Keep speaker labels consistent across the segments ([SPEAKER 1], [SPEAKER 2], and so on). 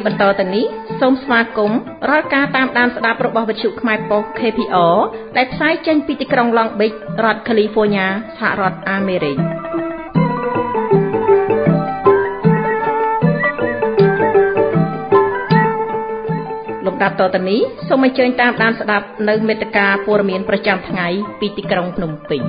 [SPEAKER 1] បន្តទៅនេះសូមស្វាគមន៍រាល់ការតាមដានស្ដាប់របស់វិទ្យុខ្មែរប៉ុស្តិ៍ KPR ដែលផ្សាយចេញពីទីក្រុង Long Beach រដ្ឋ California សហរដ្ឋអាមេរិកលំដាប់តទៅនេះសូមអញ្ជើញតាមដានស្ដាប់នៅមេត្តាព័ត៌មានប្រចាំថ្ងៃពីទីក្រុងភ្នំពេញ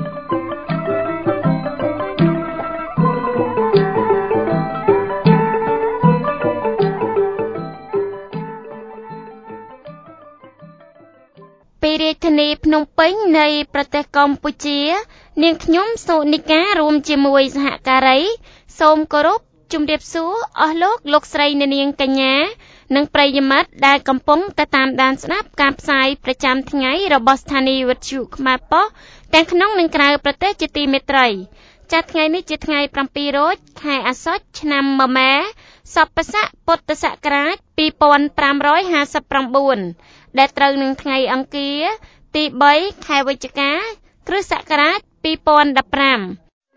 [SPEAKER 1] ពីរាជធានីភ្នំពេញនៃប្រទេសកម្ពុជានាងខ្ញុំសូនិការួមជាមួយសហការីសូមគោរពជម្រាបសួរអស់លោកស្រីអ្នកនាងកញ្ញានិងប្រិយមិត្តដែលកំពុងតាមដានស្ដាប់ការផ្សាយប្រចាំថ្ងៃរបស់ស្ថានីយ៍វិទ្យុខ្មែរប៉ុស្តិ៍ទាំងក្នុងនិងក្រៅប្រទេសជាទីមេត្រីចាត់ថ្ងៃនេះជាថ្ងៃ7រោចខែអាសត់ឆ្នាំមមែសប្បស័កពុទ្ធសករាជ2559ដែលត្រូវនឹងថ្ងៃអង្គារទី3ខែវិច្ឆិកាគ្រិស្តសករាជ2015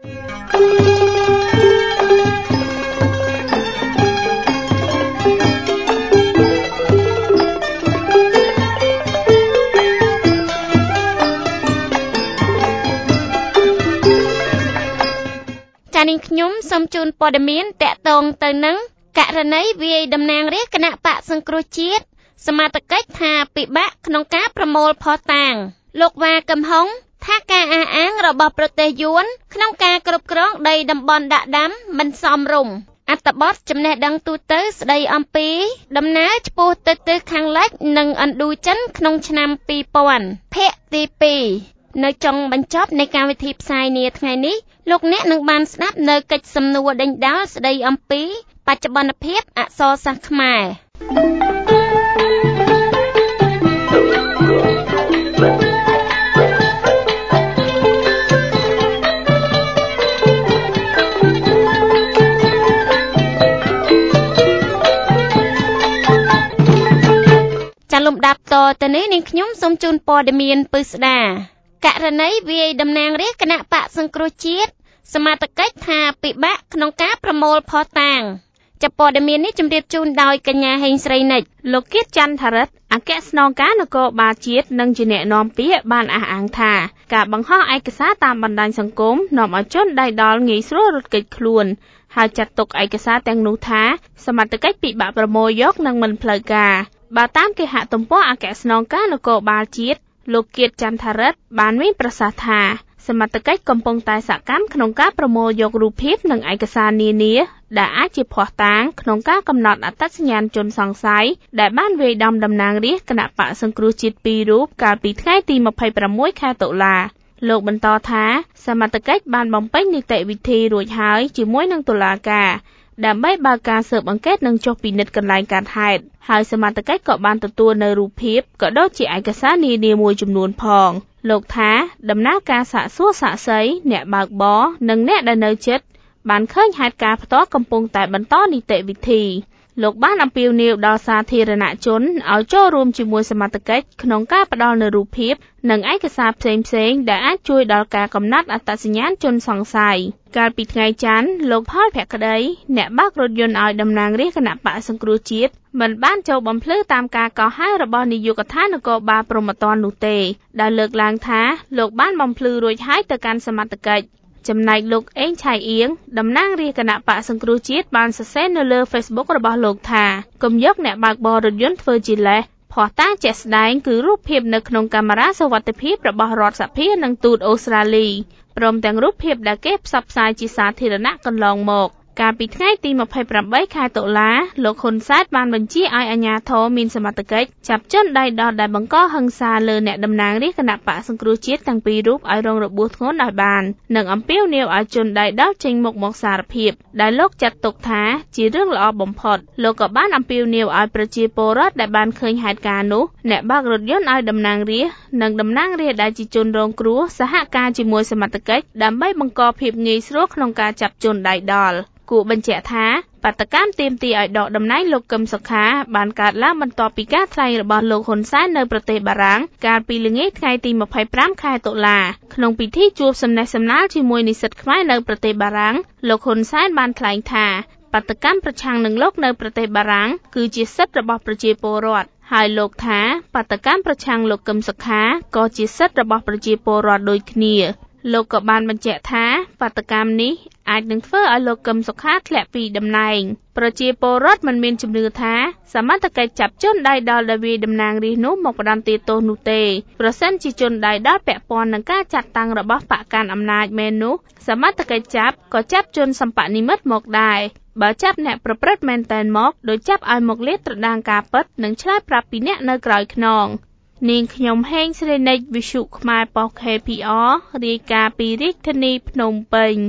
[SPEAKER 1] ចានាងខ្ញុំសូមជូនព័ត៌មានតាក់ទងទៅនឹងករណីវាយតំណាងរាស្ត្រគណៈបកសង្គ្រោះជាតិសមត្ថកិច្ចថាពិបាកក្នុងការប្រមូលភស្តុតាងលោកវ៉ាកឹមហុងថាការអះអាងរបស់ប្រទេសយួនក្នុងការគ្រប់គ្រងដីតំបន់ដាក់ដាំមិនសមរម្យអត្ថបទចំណេះដឹងទូទៅស្ដីអំពីដំណើរឆ្ពោះទៅទិសខាងលិចនិងឥណ្ឌូចិនក្នុងឆ្នាំ2000ភាគទី2នៅចុងបញ្ចប់នៃកម្មវិធីផ្សាយនាថ្ងៃនេះលោកអ្នកនឹងបានស្ដាប់នៅកិច្ចសំណួរដេញដោលស្ដីអំពីបច្ចុប្បន្នភាពអក្សរសាស្ត្រខ្មែរលំដាប់តទៅនេះនាងខ្ញុំសូមជូនព័ត៌មានពិស្ដាករណីវាយតំណាងរាស្ត្រគណៈបកសង្គ្រោះជាតិសមត្ថកិច្ចថាពិបាកក្នុងការប្រមូលភស្តុតាងចាប់ព័ត៌មាននេះជម្រាបជូនដោយកញ្ញាហេងស្រីនិចលោកគៀតច័ន្ទថារិទ្ធអគ្គស្នងការនគរបាលជាតិនិងជាអ្នកនាំពាក្យបានអះអាងថាការបង្ហោះឯកសារតាមបណ្ដាញសង្គមនាំឲ្យជនដៃដល់ងាយស្រួលរត់គេចខ្លួនហើយចាត់ទុកឯកសារទាំងនោះថាសមត្ថកិច្ចពិបាកប្រមូលយកនិងមិនផ្លូវការបើតាមគេហទំព័រអគ្គស្នងការនគរបាលជាតិលោកគៀតច័ន្ទថារិទ្ធបានមានប្រសាសន៍ថាសមត្ថកិច្ចកំពុងតែសកម្មក្នុងការប្រមូលយករូបភាពនិងឯកសារនានាដែលអាចជាភស្តុតាងក្នុងការកំណត់អត្តសញ្ញាណជនសង្ស័យដែលបានវាយដំតំណាងរាស្ត្រគណៈបកសង្គ្រោះជាតិ2រូបកាលពីថ្ងៃទី26ខែតុលាលោកបន្តថាសមត្ថកិច្ចបានបំពេញនីតិវិធីរួចហើយជាមួយនឹងតុលាការដើម្បីបើកការស៊ើបអង្កេតនិងចុះពិនិត្យកន្លែងកើតហេតុហើយសមត្ថកិច្ចក៏បានទទួលនៅរូបភាពក៏ដូចជាឯកសារនានាមួយចំនួនផងលោកថាដំណើរការសាកសួរសាក្សីអ្នកបើកបរនិងអ្នកដែលនៅជិតបានឃើញហេតុការណ៍ផ្ទាល់កំពុងតែបន្តនីតិវិធីលោកបានអំពាវនាវដល់សាធារណជនឲ្យចូលរួមជាមួយសមត្ថកិច្ចក្នុងការផ្ដល់នូវរូបភាពនិងឯកសារផ្សេងៗដែលអាចជួយដល់ការកំណត់អត្តសញ្ញាណជនសង្ស័យកាលពីថ្ងៃច័ន្ទលោកផលភក្តីអ្នកបើករថយន្តឲ្យតំណាងរាស្ត្រគណៈបកសង្គ្រោះជាតិមិនបានចូលបំភ្លឺតាមការកោះហៅរបស់នាយកដ្ឋាននគរបាលព្រហ្មទណ្ឌនោះទេដែលលើកឡើងថាលោកបានបំភ្លឺរួចហើយទៅកាន់សមត្ថកិច្ចចំណែកលោកអេងឆៃអៀងតំណាងរាស្ត្រគណៈបកសង្គ្រោះជាតិបានសរសេរនៅលើ Facebook របស់លោកថាកុំយកអ្នកបើកបររថយន្តធ្វើជាលេសភស្តុតាងជាក់ស្ដែងគឺរូបភាពនៅក្នុងកាមេរ៉ាសុវត្ថិភាពរបស់រដ្ឋសភានិងទូតអូស្ត្រាលីព្រមទាំងរូបភាពដែលគេផ្សព្វផ្សាយជាសាធារណៈកន្លងមកកាលពីថ្ងៃទី28ខែតុលាលោកហ៊ុនសែនបានបញ្ជាឲ្យអាជ្ញាធរមានសមត្ថកិច្ចចាប់ជនដៃដល់ដែលបង្កហិង្សាលើអ្នកតំណាងរាស្ត្រគណៈបកសង្គ្រោះជាតិទាំងពីររូបឲ្យរងរបួសធ្ងន់ឲ្យបាននិងអំពាវនាវឲ្យជនដៃដល់ចេញមុខមកសារភាពដែលលោកចាត់ទុកថាជារឿងល្អបំផុតលោកក៏បានអំពាវនាវឲ្យប្រជាពលរដ្ឋដែលបានឃើញហេតុការណ៍នោះអ្នកបើករថយន្តឲ្យតំណាងរាស្ត្រនិងតំណាងរាស្ត្រដែលជាជនរងគ្រោះសហការជាមួយសមត្ថកិច្ចដើម្បីបង្កភាពងាយស្រួលក្នុងការចាប់ជនដៃដល់គួរបញ្ជាក់ថាបាតកម្មទាមទារឲ្យដកតំណែងលោកកឹមសុខាបានកើតឡើងបន្ទាប់ពីការថ្លែងរបស់លោកហ៊ុនសែននៅប្រទេសបារាំងកាលពីល្ងាចថ្ងៃទី25ខែតុលាក្នុងពិធីជួបសំណេះសំណាលជាមួយនិស្សិតខ្មែរនៅប្រទេសបារាំងលោកហ៊ុនសែនបានថ្លែងថាប
[SPEAKER 2] បាតកម្មប្រឆាំងនឹងលោកនៅប្រទេសបារាំងគឺជាសិទ្ធិរបស់ប្រជាពលរដ្ឋហើយលោកថាបាតកម្មប្រឆាំងលោកកឹមសុខាក៏ជាសិទ្ធិរបស់ប្រជាពលរដ្ឋដូចគ្នាលោកក៏បានបញ្ជាក់ថាបាតកម្មនេះអាចនឹងធ្វើឲ្យលោកកឹមសុខាធ្លាក់ពីតំណែងប្រជាពលរដ្ឋមិនមានជំនឿថាសមត្ថកិច្ចចាប់ជនដៃដល់ដែលវាយតំណាងរាស្ត្រនោះមកផ្ដន្ទាទោសនោះទេប្រសិនជាជនដៃដល់ពាក់ព័ន្ធនឹងការចាត់តាំងរបស់បកកាន់អំណាចមែននោះសមត្ថកិច្ចចាប់ក៏ចាប់ជនសម្បនិមិត្តមកដែរបើចាប់អ្នកប្រព្រឹត្តមែនតែនមកដោយចាប់ឲ្យមកលាតត្រដាងការពិតនិងឆ្លើយប្រាប់ពីអ្នកនៅក្រោយខ្នងនាងខ្ញុំហេងស្រីនិចវិសុខ្មែរប៉ុស KPR រាយការណ៍ពីរាជធានីភ្នំពេញ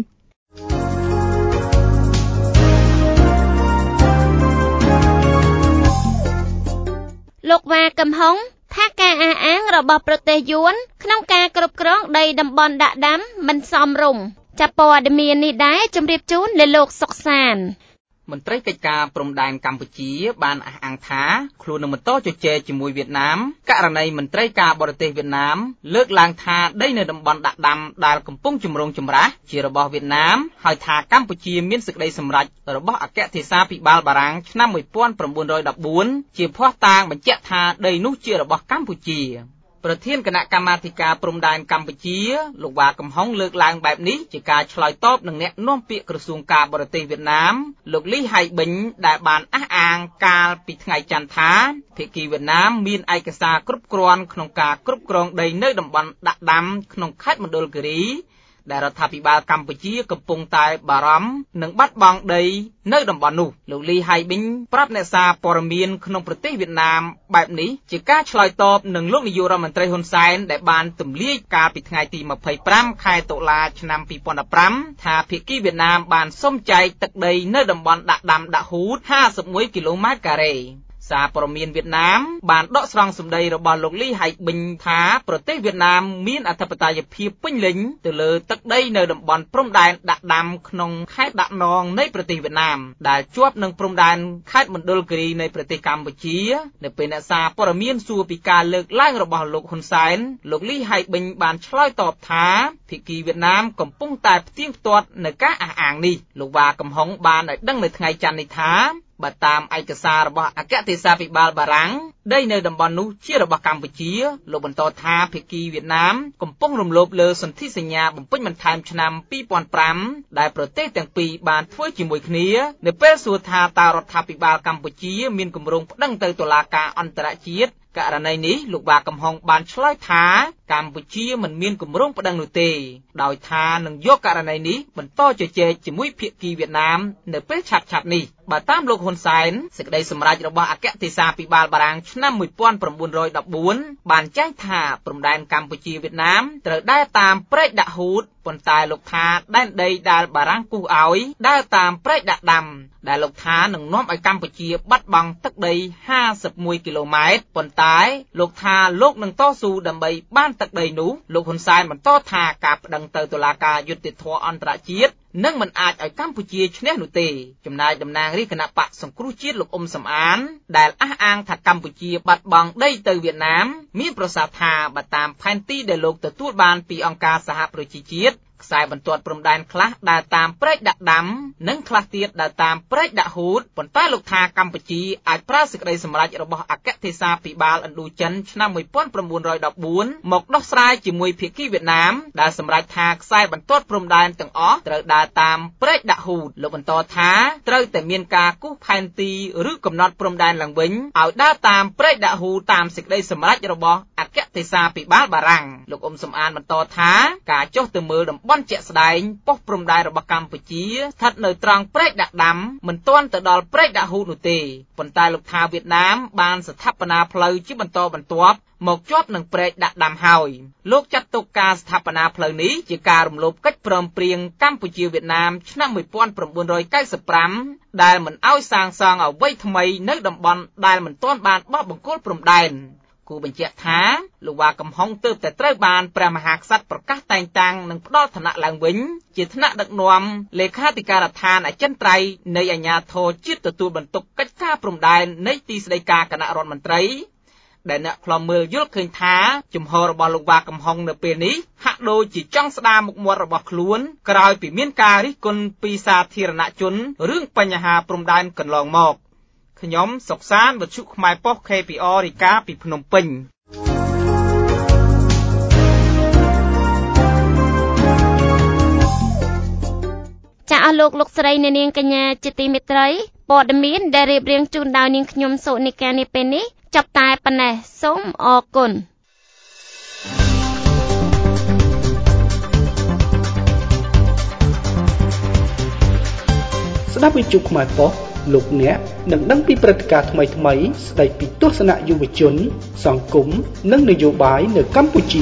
[SPEAKER 1] លោកវ៉ាកំហុងថាការអះអាងរបស់ប្រទេសយួនក្នុងការគ្រប់គ្រងដីតំបន់ដាក់ដាំមិនសមរម្យចាប់ព័ត៌មាននេះដែរជម្រាបជូនលើលោកសុកសាន
[SPEAKER 3] មន្ត្រីកិច្ចការព្រំដែនកម្ពុជាបានអះអាងថាខ្លួននឹងបន្តជជែកជាមួយវៀតណាមករណីមន្ត្រីការបរទេសវៀតណាមលើកឡើងថាដីនៅតំបន់ដាក់ដាំដែលកំពុងជំរងចម្រាស់ជារបស់វៀតណាមហើយថាកម្ពុជាមានសេចក្តីសម្រេចរបស់អគ្គទេសាភិបាលបារាំងឆ្នាំ1914ជាភស្តុតាងបញ្ជាក់ថាដីនោះជារបស់កម្ពុជាប្រធានគណៈកម្មាធិការព្រំដែនកម្ពុជាលោកវ៉ាកំហុងលើកឡើងបែបនេះជាការឆ្លើយតបនឹងអ្នកនាំពាក្យក្រសួងការបរទេសវៀតណាមលោកលីហៃប៊ិញដែលបានអះអាងកាលពីថ្ងៃច័ន្ទថាភាគីវៀតណាមមានឯកសារគ្រប់គ្រាន់ក្នុងការគ្រប់គ្រងដីនៅតំបន់ដាក់ដាំក្នុងខេត្តមណ្ឌលគិរីដែលរដ្ឋាភិបាលកម្ពុជាកំពុងតែបារម្ភនឹងបាត់បង់ដីនៅតំបន់នោះលោកលីហៃប៊ិញប្រាប់អ្នកសារព័ត៌មានក្នុងប្រទេសវៀតណាមបែបនេះជាការឆ្លើយតបនឹងលោកនាយករដ្ឋមន្ត្រីហ៊ុនសែនដែលបានទម្លាយកាលពីថ្ងៃទី25ខែតុលាឆ្នាំ2015ថាភាគីវៀតណាមបានសុំចែកទឹកដីនៅតំបន់ដាក់ដាំដាក់ហ៊ូត51គីឡូម៉ែត្រការ៉េសារព័ត៌មានវៀតណាមបានដកស្រង់សម្ដីរបស់លោកលីហៃប៊ិញថាប្រទេសវៀតណាមមានអធិបតេយ្យភាពពេញលេញទៅលើទឹកដីនៅតំបន់ព្រំដែនដាក់ដាំក្នុងខេត្តដាក់នងនៃប្រទេសវៀតណាមដែលជាប់នឹងព្រំដែនខេត្តមណ្ឌលគិរីនៃប្រទេសកម្ពុជានៅពេលអ្នកសារព័ត៌មានសួរពីការលើកឡើងរបស់លោកហ៊ុនសែនលោកលីហៃប៊ិញបានឆ្លើយតបថាភាគីវៀតណាមកំពុងតែផ្ទៀងផ្ទាត់នៅការអះអាងនេះលោកវ៉ាកំហុងបានឲ្យដឹងនៅថ្ងៃច័ន្ទនេះថាបើតាមឯកសាររបស់អគ្គទេសាភិបាលបារាំងដីនៅតំបន់នោះជារបស់កម្ពុជាលោកបន្តថាភាគីវៀតណាមកំពុងរំលោភលើសន្ធិសញ្ញាបំពេញបន្ថែមឆ្នាំ2005ដែលប្រទេសទាំងពីរបានធ្វើជាមួយគ្នានៅពេលសួរថាតើរដ្ឋាភិបាលកម្ពុជាមានគម្រោងប្តឹងទៅតុលាការអន្តរជាតិករណីនេះលោកវ៉ាកំហុងបានឆ្លើយថាកម្ពុជាមិនមានគម្រោងប្តឹងនោះទេដោយថានឹងយកករណីនេះបន្តជជែកជាមួយភាគីវៀតណាមនៅពេលឆាប់ៗនេះបើតាមលោកហ៊ុនសែនសេចក្តីសម្រេចរបស់អគ្គទេសាភិបាលបារាំងឆ្នាំ1914បានចែងថាព្រំដែនកម្ពុជាវៀតណាមត្រូវដើរតាមព្រែកដាក់ហ៊ូតប៉ុន្តែលោកថាដែនដីដែលបារាំងគូសឲ្យដើរតាមព្រែកដាក់ដាំដែលលោកថានឹងនាំឲ្យកម្ពុជាបាត់បង់ទឹកដី51គីឡូម៉ែត្រប៉ុន្តែលោកថាលោកនឹងតស៊ូដើម្បីបានទឹកដីនោះលោកហ៊ុនសែនបន្តថាការប្តឹងទៅតុលាការយុត្តិធម៌អន្តរជាតិនឹងមិនអាចឲ្យកម្ពុជាឈ្នះនោះទេចំណែកតំណាងរាជគណៈបកសង្គ្រោះជាតិលោកអ៊ុំសំអានដែលអះអាងថាកម្ពុជាបាត់បង់ដីទៅវៀតណាមមានប្រសាសន៍ថាបើតាមផែនទីដែលលោកទទួលបានពីអង្គការសហប្រជាជាតិខ្សែបន្ទាត់ព្រំដែនខ្លះដើរតាមព្រែកដាក់ដាំនិងខ្លះទៀតដើរតាមព្រែកដាក់ហ៊ូតប៉ុន្តែលោកថាកម្ពុជាអាចប្រើសេចក្តីសម្រេចរបស់អគ្គទេសាភិបាលឥណ្ឌូចិនឆ្នាំ1914មកដោះស្រាយជាមួយភាគីវៀតណាមដែលសម្រេចថាខ្សែបន្ទាត់ព្រំដែនទាំងអស់ត្រូវដើរតាមព្រែកដាក់ហ៊ូតលោកបន្តថាត្រូវតែមានការគូសផែនទីឬកំណត់ព្រំដែនឡើងវិញឲ្យដើរតាមព្រែកដាក់ហ៊ូតតាមសេចក្តីសម្រេចរបស់អគ្គទេសាភិបាលបារាំងលោកអ៊ុំសំអានបន្តថាការចុះទៅមើលបន់ជាក់ស្ដែងប៉ុស្តិ៍ព្រំដែនរបស់កម្ពុជាស្ថិតនៅត្រង់ព្រែកដាក់ដាំមិនទាន់ទៅដល់ព្រែកដាក់ហ៊ូតនោះទេប៉ុន្តែលោកថាវៀតណាមបានស្ថាបនាផ្លូវជាបន្តបន្ទាប់មកជាប់នឹងព្រែកដាក់ដាំហើយលោកចាត់ទុកការស្ថាបនាផ្លូវនេះជាការរំលោភកិច្ចព្រមព្រៀងកម្ពុជាវៀតណាមឆ្នាំ1995ដែលមិនអោយសាងសង់អ្វីថ្មីនៅតំបន់ដែលមិនទាន់បានបោះបង្គោលព្រំដែនគូបញ្ជាក់ថាលោកវ៉ាកំហុងទើបតែត្រូវបានព្រះមហាក្សត្រប្រកាសតែងតាំងនិងផ្ដល់ឋានៈឡើងវិញជាថ្នាក់ដឹកនាំលេខាធិការដ្ឋានអចិន្ត្រៃយ៍នៃអាជ្ញាធរជាតិទទួលបន្ទុកកិច្ចការព្រំដែននៃទីស្តីការគណៈរដ្ឋមន្ត្រីដែលអ្នកខ្លំមើលយល់ឃើញថាជំហររបស់លោកវ៉ាកំហុងនៅពេលនេះហាក់ដូចជាចង់ស្ដារមុខមាត់របស់ខ្លួនក្រោយពីមានការរិះគន់ពីសាធារណជនរឿងបញ្ហាព្រំដែនកន្លងមកខ្ញុំសុកសានវិទ្យុខ្មែរប៉ុស្តិ៍ KPR រាយការណ៍ពីភ្នំពេញ
[SPEAKER 1] ចាអស់លោកស្រីអ្នកនាងកញ្ញាជាទីមេត្រីព័ត៌មានដែលរៀបរៀងជូនដោយនាងខ្ញុំសុនិកានាពេលនេះចាប់តែប៉ុណ្ណេះសូមអរគុណ
[SPEAKER 4] ស្ដាប់វិទ្យុខ្មែរប៉ុស្តិ៍លោកអ្នកនឹងដឹងពីព្រឹត្តិការណ៍ថ្មីៗស្ដីពីទស្សនៈយុវជនសង្គមនិងនយោបាយនៅកម្ពុជា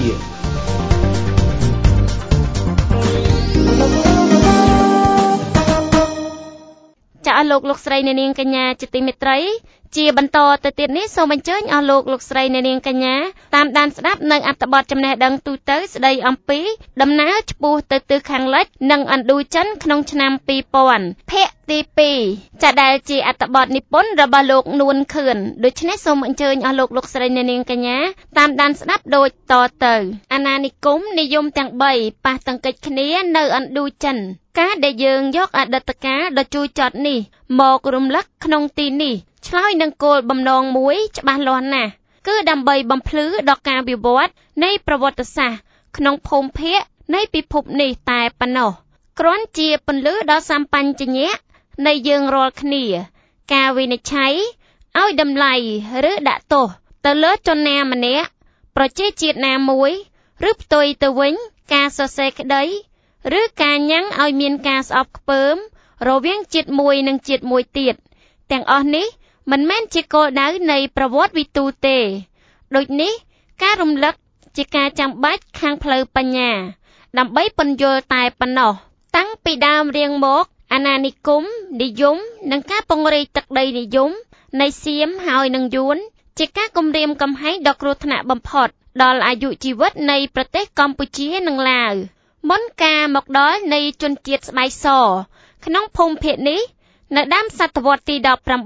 [SPEAKER 1] ចាអស់លោកស្រីអ្នកនាងកញ្ញាជាទីមេត្រីជាបន្តទៅទៀតនេះសូមអញ្ជើញអស់លោកស្រីអ្នកនាងកញ្ញាតាមដានស្ដាប់នៅអត្ថបទចំណេះដឹងទូទៅស្ដីអំពីដំណើរឆ្ពោះទៅទិសខាងលិចនិងឥណ្ឌូចិនក្នុងឆ្នាំ2000ភាគទី2ចាដែលជាអត្ថបទនិពន្ធរបស់លោកនួនខឿនដូច្នេះសូមអញ្ជើញអស់លោកស្រីអ្នកនាងកញ្ញាតាមដានស្ដាប់ដូចតទៅអាណានិគមនិយមទាំង3ប៉ះទង្គិចគ្នានៅឥណ្ឌូចិនការដែលយើងយកអតីតកាលដ៏ជូរចត់នេះមករំលឹកក្នុងទីនេះឆ្លើយនឹងគោលបំណងមួយច្បាស់លាស់ណាស់គឺដើម្បីបំភ្លឺដល់ការវិវត្តនៃប្រវត្តិសាស្ត្រក្នុងភូមិភាគនៃពិភពនេះតែប៉ុណ្ណោះគ្រាន់ជាពន្លឺដ៏សម្បញ្ញៈនៃយើងរាល់គ្នាការវិនិច្ឆ័យឲ្យតម្លៃឬដាក់ទោសទៅលើជនណាម្នាក់ប្រជាជាតិណាមួយឬផ្ទុយទៅវិញការសរសេរក្តីឬការញ៉ាំងឲ្យមានការស្អប់ខ្ពើមរវាងជាតិមួយនិងជាតិមួយទៀតទាំងអស់នេះមិនមែនជាគោលដៅនៃប្រវត្តិវិទូទេដូចនេះការរំលឹកជាការចាំបាច់ខាងផ្លូវបញ្ញាដើម្បីពន្យល់តែប៉ុណ្ណោះតាំងពីដើមរៀងមកអាណានិគមនិយមនិងការពង្រីកទឹកដីនិយមនៃសៀមហើយនឹងយួនជាការគំរាមកំហែងដ៏គ្រោះថ្នាក់បំផុតដល់អាយុជីវិតនៃប្រទេសកម្ពុជានិងឡាវមុនការមកដល់នៃជនជាតិស្បែកសក្នុងភូមិភាគនេះនៅដើមសតវត្សទី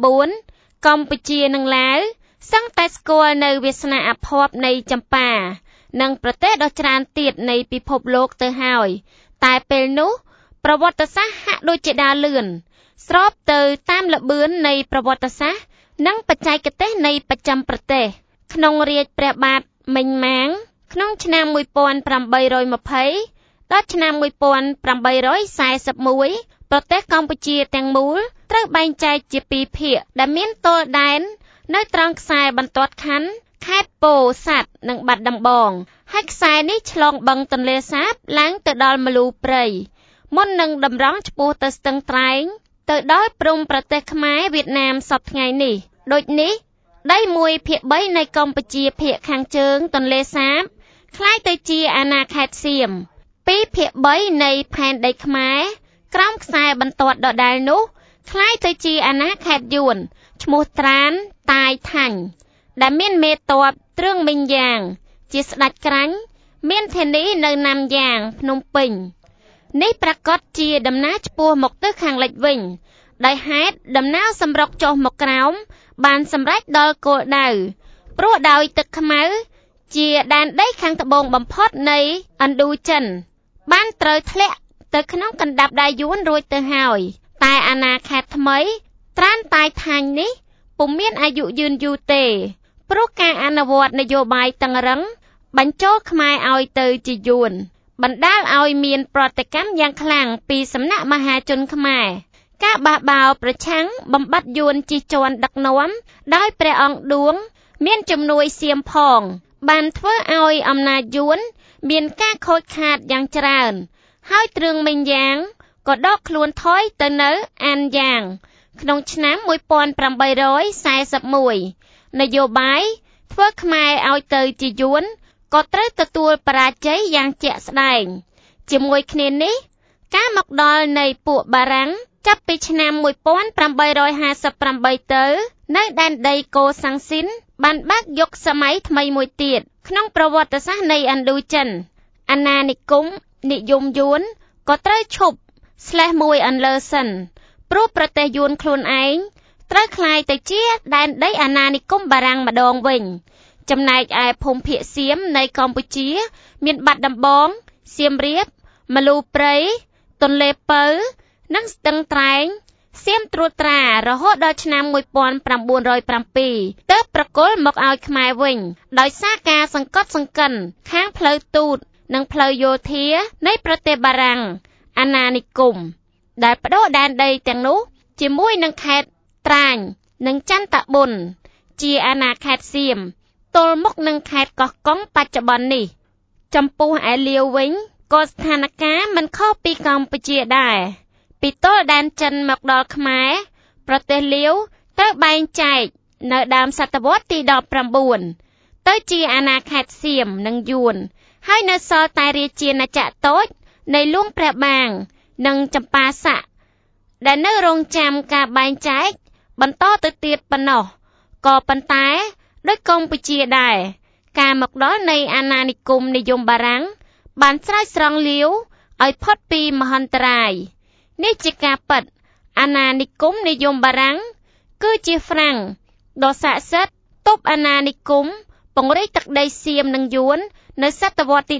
[SPEAKER 1] 19កម្ពុជានិងឡាវសឹងតែស្គាល់នៅវាសនាអភ័ព្វនៃចម្ប៉ានិងប្រទេសដ៏ច្រើនទៀតនៃពិភពលោកទៅហើយតែពេលនោះប្រវត្តិសាស្ត្រហាក់ដូចជាដើរលឿនស្របទៅតាមល្បឿននៃប្រវត្តិសាស្ត្រនិងបច្ចេកទេសនៃបច្ចឹមប្រទេសក្នុងរាជព្រះបាទមិញម៉ាងក្នុងឆ្នាំ1820ដល់ឆ្នាំ1841ប្រទេសកម្ពុជាទាំងមូលត្រូវបែងចែកជាពីរភាគដែលមានទល់ដែននៅត្រង់ខ្សែបន្ទាត់ខណ្ឌខេត្តពោធិ៍សាត់និងបាត់ដំបងហើយខ្សែនេះឆ្លងបឹងទន្លេសាបឡើងទៅដល់មលូព្រៃមុននឹងតម្រង់ឆ្ពោះទៅស្ទឹងត្រែងទៅដល់ព្រំប្រទេសខ្មែរវៀតណាមសព្វថ្ងៃនេះដូចនេះដី1/3នៃកម្ពុជាភាគខាងជើងទន្លេសាបคล้ายទៅជាអាណាខេត្តសៀម2/3នៃផែនដីខ្មែរក្រោមខ្សែបន្ទាត់ដដែលនោះคล้ายទៅជាអាណាខេត្តយួនឈ្មោះត្រានតាយថាញ់ដែលមានមេតបទ្រឿងមីងយ៉ាងជាស្ដេចក្រាញ់មានធានីនៅណាំយ៉ាងភ្នំពេញនេះប្រកាសជាដំណើរឆ្ពោះមកទិសខាងលិចវិញដោយហេតុដំណើរសម្រុកចុះមកក្រោមបានសម្រេចដល់គោលដៅព្រោះដោយទឹកខ្មៅជាដែនដីខាងត្បូងបំផុតនៃឥណ្ឌូចិនបានត្រូវធ្លាក់ទៅក្នុងកណ្ដាប់ដៃយួនរួចទៅហើយតែអាណាខេត្តថ្មីត្រានតាយថាញ់នេះពុំមានអាយុយឺនយូរទេព្រោះការអនុវត្តនយោបាយតឹងរឹងបញ្ចូលខ្មែរឲ្យទៅជាយួនបណ្ដាលឲ្យមានប្រតិកម្មយ៉ាងខ្លាំងពីសំណាក់មហាជនខ្មែរការបះបោរប្រឆាំងបំបត្តិយួនជិះជាន់ដឹកនាំដោយព្រះអង្គឌួងមានជំនួយសៀមផងបានធ្វើឲ្យអំណាចយួនមានការខូចខាតយ៉ាងច្រើនហើយទ្រឿងមីងយ៉ាងក៏ដកខ្លួនថយទៅនៅអានយ៉ាងក្នុងឆ្នាំ1841នយោបាយធ្វើខ្មែរឲ្យទៅជាយួនក៏ត្រូវទទួលបរាជ័យយ៉ាងជាក់ស្ដែងជាមួយគ្នានេះការមកដល់នៃពួកបារាំងចាប់ពីឆ្នាំ1858ទៅនៅដែនដីកូសាំងស៊ីនបានបើកយកសម័យថ្មីមួយទៀតក្នុងប្រវត្តិសាស្ត្រនៃឥណ្ឌូចិនអាណានិគមនិយមយួនក៏ត្រូវឈប់មួយអន្លើសិនព្រោះប្រទេសយួនខ្លួនឯងត្រូវคล้ายទៅជាដែនដីអាណានិគមបារាំងម្ដងវិញចំណែកឯភូមិភាគសៀមនៃកម្ពុជាមានបាត់ដំបងសៀមរាបមលូព្រៃទន្លេពៅនិងស្ទឹងត្រែងសៀមត្រួតត្រារហូតដល់ឆ្នាំ1907ទើបប្រគល់មកឲ្យខ្មែរវិញដោយសារការសង្កត់សង្កិនខាងផ្លូវទូតនិងផ្លូវយោធានៃប្រទេសបារាំងអាណានិគមដែលបដូរដែនដីទាំងនោះជាមួយនឹងខេត្តត្រាញនិងចន្ទប៊ុនជាអាណាខេត្តសៀមទល់មុខនឹងខេត្តកោះកុងបច្ចុប្បន្ននេះចំពោះឯលាវវិញក៏ស្ថានភាពមិនខុសពីកម្ពុជាដែរពីទល់ដែនចិនមកដល់ខ្មែរប្រទេសលាវត្រូវបែងចែកនៅដើមសតវត្សទី19ទៅជាអាណាខេត្តសៀមនិងយួនហើយនៅសល់តែរាជាណាចក្រតូចនៃហ្លួងព្រះបាងនិងចម្ប៉ាស័កដែលនៅរងចាំការបែងចែកបន្តទៅទៀតប៉ុណ្ណោះក៏ប៉ុន្តែដោយកម្ពុជាដែរការមកដល់នៃអាណានិគមនិយមបារាំងបានស្រោចស្រង់លាវឲ្យផុតពីមហន្តរាយនេះជាការពិតអាណានិគមនិយមបារាំងគឺជាហ្វ្រាំងដ៏ស័ក្តិសិទ្ធិទប់អាណានិគមពង្រីកទឹកដីសៀមនិងយួននៅសតវត្សទី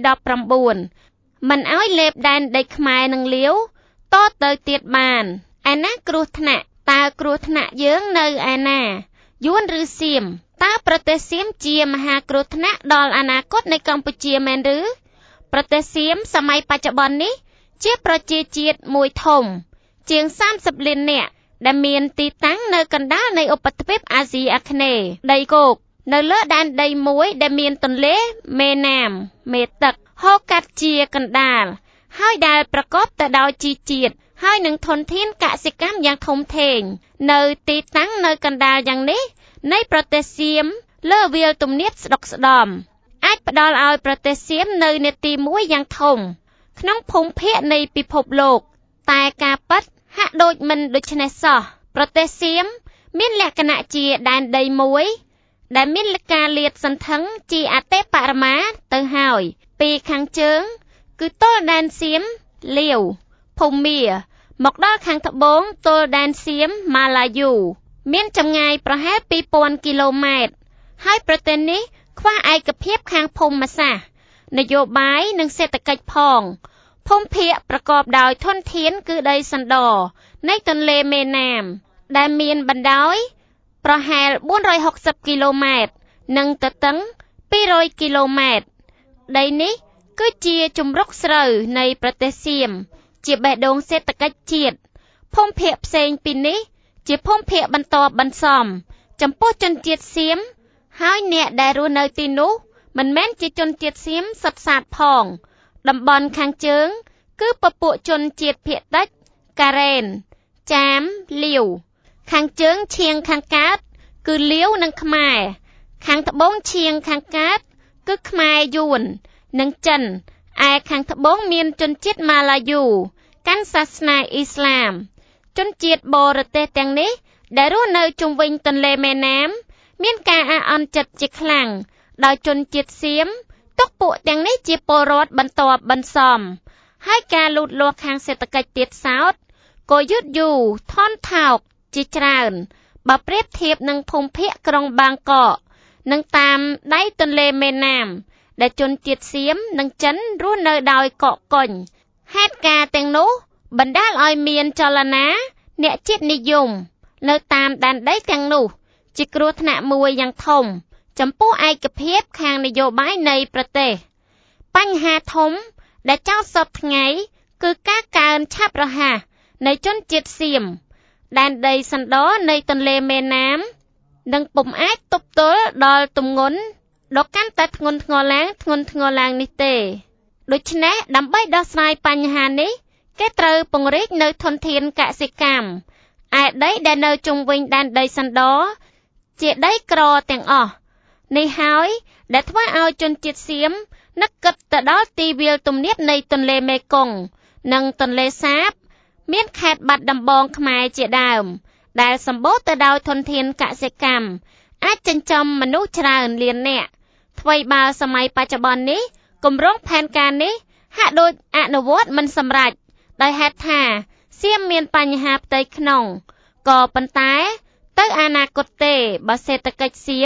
[SPEAKER 1] 19មិនឲ្យលេបដែនដីខ្មែរនិងលាវតទៅទៀតបានឯណាគ្រោះថ្នាក់តើគ្រោះថ្នាក់យើងនៅឯណាយួនឬសៀមតើប្រទេសសៀមជាមហាគ្រោះថ្នាក់ដល់អនាគតនៃកម្ពុជាមែនឬប្រទេសសៀមសម័យបច្ចុប្បន្ននេះជាប្រជាជាតិមួយធំជាង30លាននាក់ដែលមានទីតាំងនៅកណ្ដាលនៃឧបទ្វីបអាស៊ីអាគ្នេយ៍ដីគោកនៅលើដែនដីមួយដែលមានទន្លេមេណាមមេទឹកហូរកាត់ជាកណ្ដាលហើយដែលប្រកបទៅដោយជីជាតិហើយនឹងធនធានកសិកម្មយ៉ាងធំធេងនៅទីតាំងនៅកណ្ដាលយ៉ាងនេះនៃប្រទេសសៀមលើវាលទំនាបស្ដុកស្ដំអាចផ្ដល់ឲ្យប្រទេសសៀមនៅនេតិមួយយ៉ាងធំក្នុងភូមិភាគនៃពិភពលោកតែការពិតហាក់ដូចមិនដូច្នេះសោះប្រទេសសៀមមានលក្ខណៈជាដែនដីមួយដែលមានការលាតសន្ធឹងជាអតិបរមាទៅហើយពីខាងជើងគឺទល់ដែនសៀមលាវភូមាមកដល់ខាងត្បូងទល់ដែនសៀមម៉ាឡាយូមានចម្ងាយប្រហែល 2000 គីឡូម៉ែត្រហើយប្រទេសនេះខ្វះឯកភាពខាងភូមិសាស្ត្រនយោបាយនិងសេដ្ឋកិច្ចផងភូមិភាគប្រកបដោយធនធានគឺដីសណ្ដនៃទន្លេមេណាមដែលមានបណ្ដោយប្រហែល460គីឡូម៉ែត្រនិងទទឹង200គីឡូម៉ែត្រដីនេះគឺជាជម្រកស្រូវនៃប្រទេសសៀមជាបេះដូងសេដ្ឋកិច្ចជាតិភូមិភាគផ្សេងពីនេះជាភូមិភាគបន្តបន្សំចំពោះជនជាតិសៀមហើយអ្នកដែលរស់នៅទីនោះមិនមែនជាជនជាតិសៀមសុទ្ធសាធផងតំបន់ខាងជើងគឺពពួកជនជាតិភាគតិចការ៉េនចាមលាវខាងជើងឈៀងខាងកើតគឺលាវនិងខ្មែរខាងត្បូងឈៀងខាងកើតគឺខ្មែរយួននិងចិនឯខាងត្បូងមានជនជាតិម៉ាឡាយូកាន់សាសនាអ៊ីស្លាមជនជាតិបរទេសទាំងនេះដែលរស់នៅជុំវិញទន្លេមេណាមមានការអាក់អន់ចិត្តជាខ្លាំងដោយជនជាតិសៀមទុកពួកទាំងនេះជាពលរដ្ឋបន្តបន្សំហើយការលូតលាស់ខាងសេដ្ឋកិច្ចទៀតសោតក៏យឺតយូរថនថោកជាច្រើនបើប្រៀបធៀបនឹងភូមិភាគក្រុងបាងកកនិងតាមដៃទន្លេមេណាមដែលជនជាតិសៀមនិងចិនរស់នៅដោយកកកុញហេតុការណ៍ទាំងនោះបណ្ដាលឲ្យមានចលនាអ្នកជាតិនិយមនៅតាមដែនដីទាំងនោះជាគ្រោះថ្នាក់មួយយ៉ាងធំចំពោះឯកភាពខាងនយោបាយនៃប្រទេសបញ្ហាធំដែលចោទសពថ្ងៃគឺការកើនឆាប់រហ័សនៃជនជាតិសៀមដែនដីសណ្ដនៃទន្លេមេណាមនឹងពុំអាចទប់ទល់ដល់ទម្ងន់ដ៏កាន់តែធ្ងន់ធ្ងរឡើងនេះទេដូច្នេះដើម្បីដោះស្រាយបញ្ហានេះគេត្រូវពង្រីកនៅធនធានកសិកម្មឯដីដែលនៅជុំវិញដែនដីសណ្ដជាដីក្រទាំងអស់នេះហើយដែលធ្វើឲ្យជនជាតិសៀមនឹកគិតទៅដល់ទីវាលទំនាបនៃទន្លេមេគង្គនិងទន្លេសាបមានខេត្តបាត់ដំបងខ្មែរជាដើមដែលសម្បូរទៅដោយធនធានកសិកម្មអាចចិញ្ចឹមមនុស្សច្រើនលាននាក់ថ្មីបើសម័យបច្ចុប្បន្ននេះគម្រោងផែនការនេះហាក់ដូចអនុវត្តមិនសម្រេចដោយហេតុថាសៀមមានបញ្ហាផ្ទៃក្នុងក៏ប៉ុន្តែទៅអនាគតទេបើសេដ្ឋកិច្ចសៀម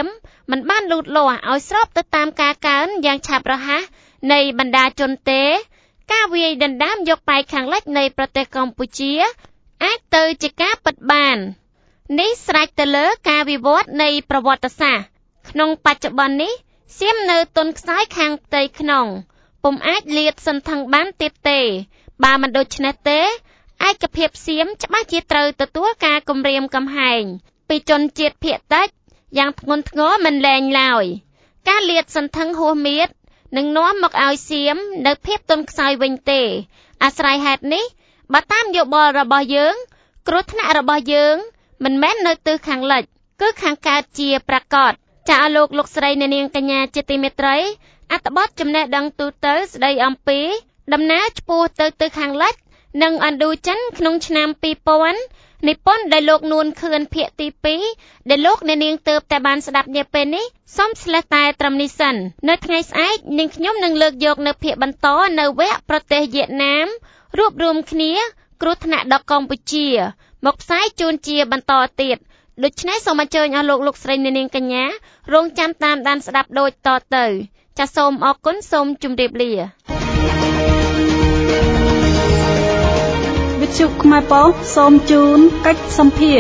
[SPEAKER 1] មិនបានលូតលាស់ឲ្យស្របទៅតាមការកើនយ៉ាងឆាប់រហ័សនៃបណ្ដាជនទេការវាយដណ្ដើមយកផ្នែកខាងលិចនៃប្រទេសកម្ពុជាអាចទៅជាការពិតបាននេះស្រេចទៅលើការវិវត្តនៃប្រវត្តិសាស្ត្រក្នុងបច្ចុប្បន្ននេះសៀមនៅទន់ខ្សោយខាងផ្ទៃក្នុងពុំអាចលាតសន្ធឹងបានទៀតទេបើមិនដូច្នេះទេឯកភាពសៀមច្បាស់ជាត្រូវទទួលការគំរាមកំហែងពីជនជាតិភាគតិចយ៉ាងធ្ងន់ធ្ងរមិនលែងឡើយការលាតសន្ធឹងហួសមៀតនឹងនាំមកឲ្យសៀមនៅភាពទន់ខ្សោយវិញទេអាស្រ័យហេតុនេះបើតាមយោបល់របស់យើងគ្រោះថ្នាក់របស់យើងមិនមែននៅទិសខាងលិចគឺខាងកើតជាប្រកបចាអលោកស្រីអ្នកនាងកញ្ញាជាទីមេត្រីអត្ថបទចំណេះដឹងទូទៅស្ដីអំពីដំណើរឆ្ពោះទៅទិសខាងលិចនិងឥណ្ឌូចិនក្នុងឆ្នាំ2000និពន្ធដោយលោកនួនខឿនភាគទី2ដែលលោកអ្នកនាងទើបតែបានស្ដាប់នាពេលនេះសូមស្លេះតែត្រឹមនេះសិននៅថ្ងៃស្អែកនាងខ្ញុំនឹងលើកយកនៅភាគបន្តនៅវគ្គប្រទេសវៀតណាមរួបរวมគ្នាគ្រោះថ្នាក់ដល់កម្ពុជាមកផ្សាយជូនជាបន្តទៀតដូច្នេះសូមអញ្ជើញអស់លោកស្រីអ្នកនាងកញ្ញារងចាំតាមដានស្ដាប់ដូចតទៅចាសសូមអរគុណសូមជម្រាបលា
[SPEAKER 5] វិទ្យុខ្មែរប៉ុស្តិ៍សូមជូនកិច្ចសម្ភារ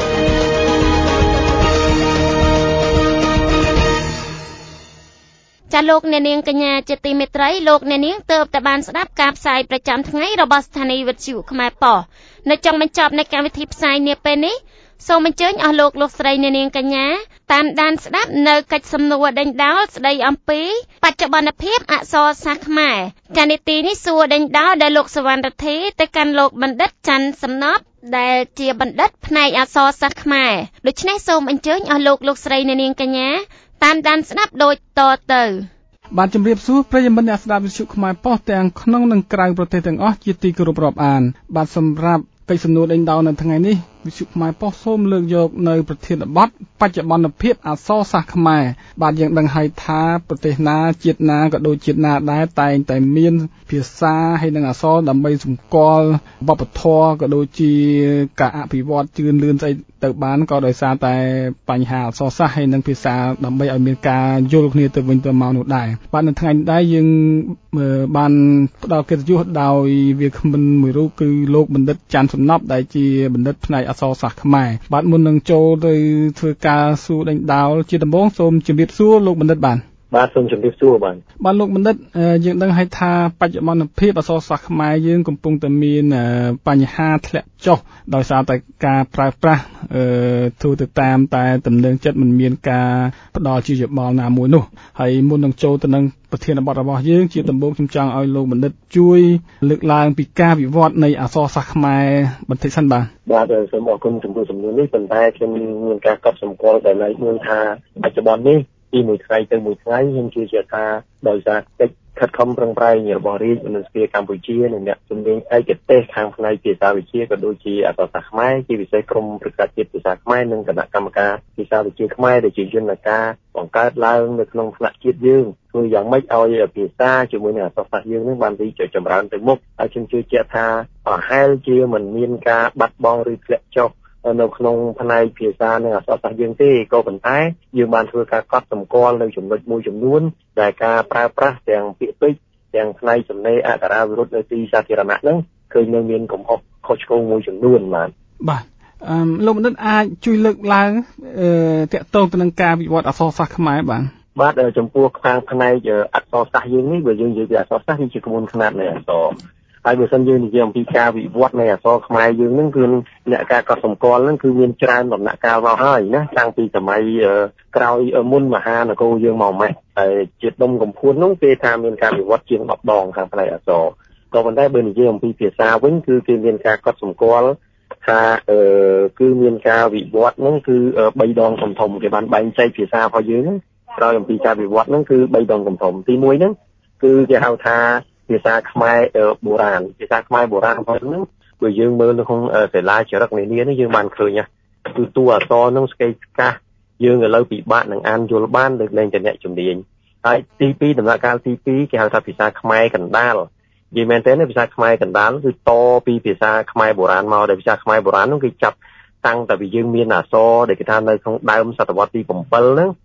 [SPEAKER 1] ចាលោកអ្នកនាងកញ្ញាជាទីមេត្រីលោកអ្នកនាងទើបតែបានស្ដាប់ការផ្សាយប្រចាំថ្ងៃរបស់ស្ថានីយ៍វិទ្យុខ្មែរប៉ុស្តិ៍នៅចុងបញ្ចប់នៃកម្មវិធីផ្សាយនាពេលនេះសូមអញ្ជើញអស់លោកស្រីអ្នកនាងកញ្ញាតាមដានស្ដាប់នៅកិច្ចសំណួរដេញដោលស្ដីអំពីបច្ចុប្បន្នភាពអក្សរសាស្ត្រខ្មែរចានីតិនេះសួរដេញដោលដែលលោកសវណ្ណរទ្ធីទៅកាន់លោកបណ្ឌិតច័ន្ទសំណប់ដែលជាបណ្ឌិតផ្នែកអក្សរសាស្ត្រខ្មែរដូច្នេះសូមអញ្ជើញអស់លោកស្រីអ្នកនាងកញ្ញាតាមដានស្ដាប់ដូចតទៅ
[SPEAKER 6] បាទជំរាបសួរប្រិយមិត្តអ្នកស្ដាប់វិទ្យុខ្មែរប៉ុស្តិ៍ទាំងក្នុងនិងក្រៅប្រទេសទាំងអស់ជាទីគោរពរាប់អានបាទសម្រាប់កិច្ចសំណួរដេញដោលនៅថ្ងៃនេះវិទ្យុខ្មែរប៉ុស្តិ៍សូមលើកយកនៅប្រធានបទបច្ចុប្បន្នភាពអក្សរសាស្ត្រខ្មែរបាទយើងដឹងហើយថាប្រទេសណាជាតិណាក៏ដូចជាតិណាដែរតែងតែមានភាសាហើយនិងអក្សរដើម្បីសម្គាល់វប្បធម៌ក៏ដូចជាការអភិវឌ្ឍជឿនលឿនស្អីទៅបានក៏ដោយសារតែបញ្ហាអក្សរសាស្ត្រហើយនិងភាសាដើម្បីឲ្យមានការយល់គ្នាទៅវិញទៅមកនោះដែរបាទនៅថ្ងៃនេះដែរយើងបានផ្ដល់កិត្តិយសដោយវាគ្មិនមួយរូបគឺលោកបណ្ឌិតច័ន្ទសំណប់ដែលជាបណ្ឌិតផ្នែកអក្សរសាស្ត្រខ្មែរបាទមុននឹងចូលទៅធ្វើការសួរដេញដោលជាដំបូងសូមជម្រាបសួរលោកបណ្ឌិតបាទសូមជម្រាបសួរបាទលោកបណ្ឌិតយើងដឹងហើយថាបច្ចុប្បន្នភាពអក្សរសាស្ត្រខ្មែរយើងកំពុងតែមានបញ្ហាធ្លាក់ចុះដោយសារតែការប្រើប្រាស់ទូទៅតាមតែទំនឹងចិត្តមិនមានការផ្ដល់ជាយោបល់ណាមួយនោះហើយមុននឹងចូលទៅនឹងប្រធានបទរបស់យើងជាដំបូងខ្ញុំចង់ឲ្យលោកបណ្ឌិតជួយលើកឡើងពីការវិវត្តនៃអក្សរសាស្ត្រខ្មែរបន្តិចសិនបាទ
[SPEAKER 7] សូមអរគុណចំពោះសំណួរនេះប៉ុន្តែខ្ញុំមានការកត់សម្គាល់ដែលឡែកមួយថាបច្ចុប្បន្ននេះពីមួយថ្ងៃទៅមួយថ្ងៃខ្ញុំជឿជាក់ថាដោយសារកិច្ចខិតខំប្រឹងប្រែងរបស់រាជបណ្ឌិតវិទ្យាកម្ពុជានិងអ្នកជំនាញឯកទេសខាងផ្នែកភាសាវិទ្យាក៏ដូចជាអក្សរសាស្ត្រខ្មែរជាពិសេសក្រុមប្រឹក្សាជាតិភាសាខ្មែរនិងគណៈកម្មការភាសាវិទ្យាខ្មែរដែលជាយន្តការបង្កើតឡើងនៅក្នុងថ្នាក់ជាតិយើងធ្វើយ៉ាងម៉េចឲ្យភាសាជាមួយនឹងអក្សរសាស្ត្រយើងនឹងបានរីកចម្រើនទៅមុខហើយខ្ញុំជឿជាក់ថាប្រហែលជាមិនមានការបាត់បង់ឬធ្លាក់ចុះនៅក្នុងផ្នែកភាសានិងអក្សរសាស្ត្រយើងទេក៏ប៉ុន្តែយើងបានធ្វើការកត់សម្គាល់នៅចំណុចមួយចំនួនដែលការប្រើប្រាស់ទាំងពាក្យពេចន៍ទាំងផ្នែកសំណេរអក្ខរាវិរុទ្ធនៅទីសាធារណៈហ្នឹងឃើញនៅមានកំហុសខុសឆ្គងមួយចំនួនបាទ
[SPEAKER 6] លោកបណ្ឌិតអាចជួយលើកឡើងតាក់ទងទៅនឹងការវិវត្តអក្សរសាស្ត្រខ្មែរ
[SPEAKER 7] បាទចំពោះខាងផ្នែកអក្សរសាស្ត្រយើងនេះបើយើងនិយាយពីអក្សរសាស្ត្រវាជាក្បួនខ្នាតនៃអក្សរហើយបើសិនយើងនិយាយអំពីការវិវត្តនៃអក្សរខ្មែរយើងហ្នឹងគឺអ្នកការកត់សម្គាល់ហ្នឹងគឺមានច្រើនដំណាក់កាលមកហើយណាតាំងពីសម័យក្រោយមុនមហានគរយើងមកម៉េចហើយជាដុំកំភួនហ្នឹងគេថាមានការវិវត្តជាង10ដងខាងផ្នែកអក្សរក៏ប៉ុន្តែបើនិយាយអំពីភាសាវិញគឺគេមានការកត់សម្គាល់ថាគឺមានការវិវត្តហ្នឹងគឺ3ដងធំៗគេបានបែងចែកភាសារបស់យើងហ្នឹងក្រោយអំពីការវិវត្តហ្នឹងគឺ3ដងធំៗទី1ហ្នឹងគឺគេហៅថាភាសាខ្មែរបុរាណភាសាខ្មែរបុរាណហ្នឹងបើយើងមើលនៅក្នុងសាលាចរិតនានានេះយើងបានឃើញគឺតួអក្សរហ្នឹងស្កេតស្កាសយើងឥឡូវពិបាកនឹងអានយល់បានលើកលែងតែអ្នកជំនាញហើយទី2ដំណាក់កាលទី2គេហៅថាភាសាខ្មែរកណ្ដាលនិយាយមែនទេភាសាខ្មែរកណ្ដាលគឺតពីភាសាខ្មែរបុរាណមកដែលភាសាខ្មែរបុរាណហ្នឹងគេចាប់តាំងតែពីយើងមានអក្សរដែលគេថានៅក្នុងដើមសតវត្សទី7ហ្នឹង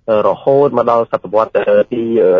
[SPEAKER 7] រហូតមកដល់សតវត្សទី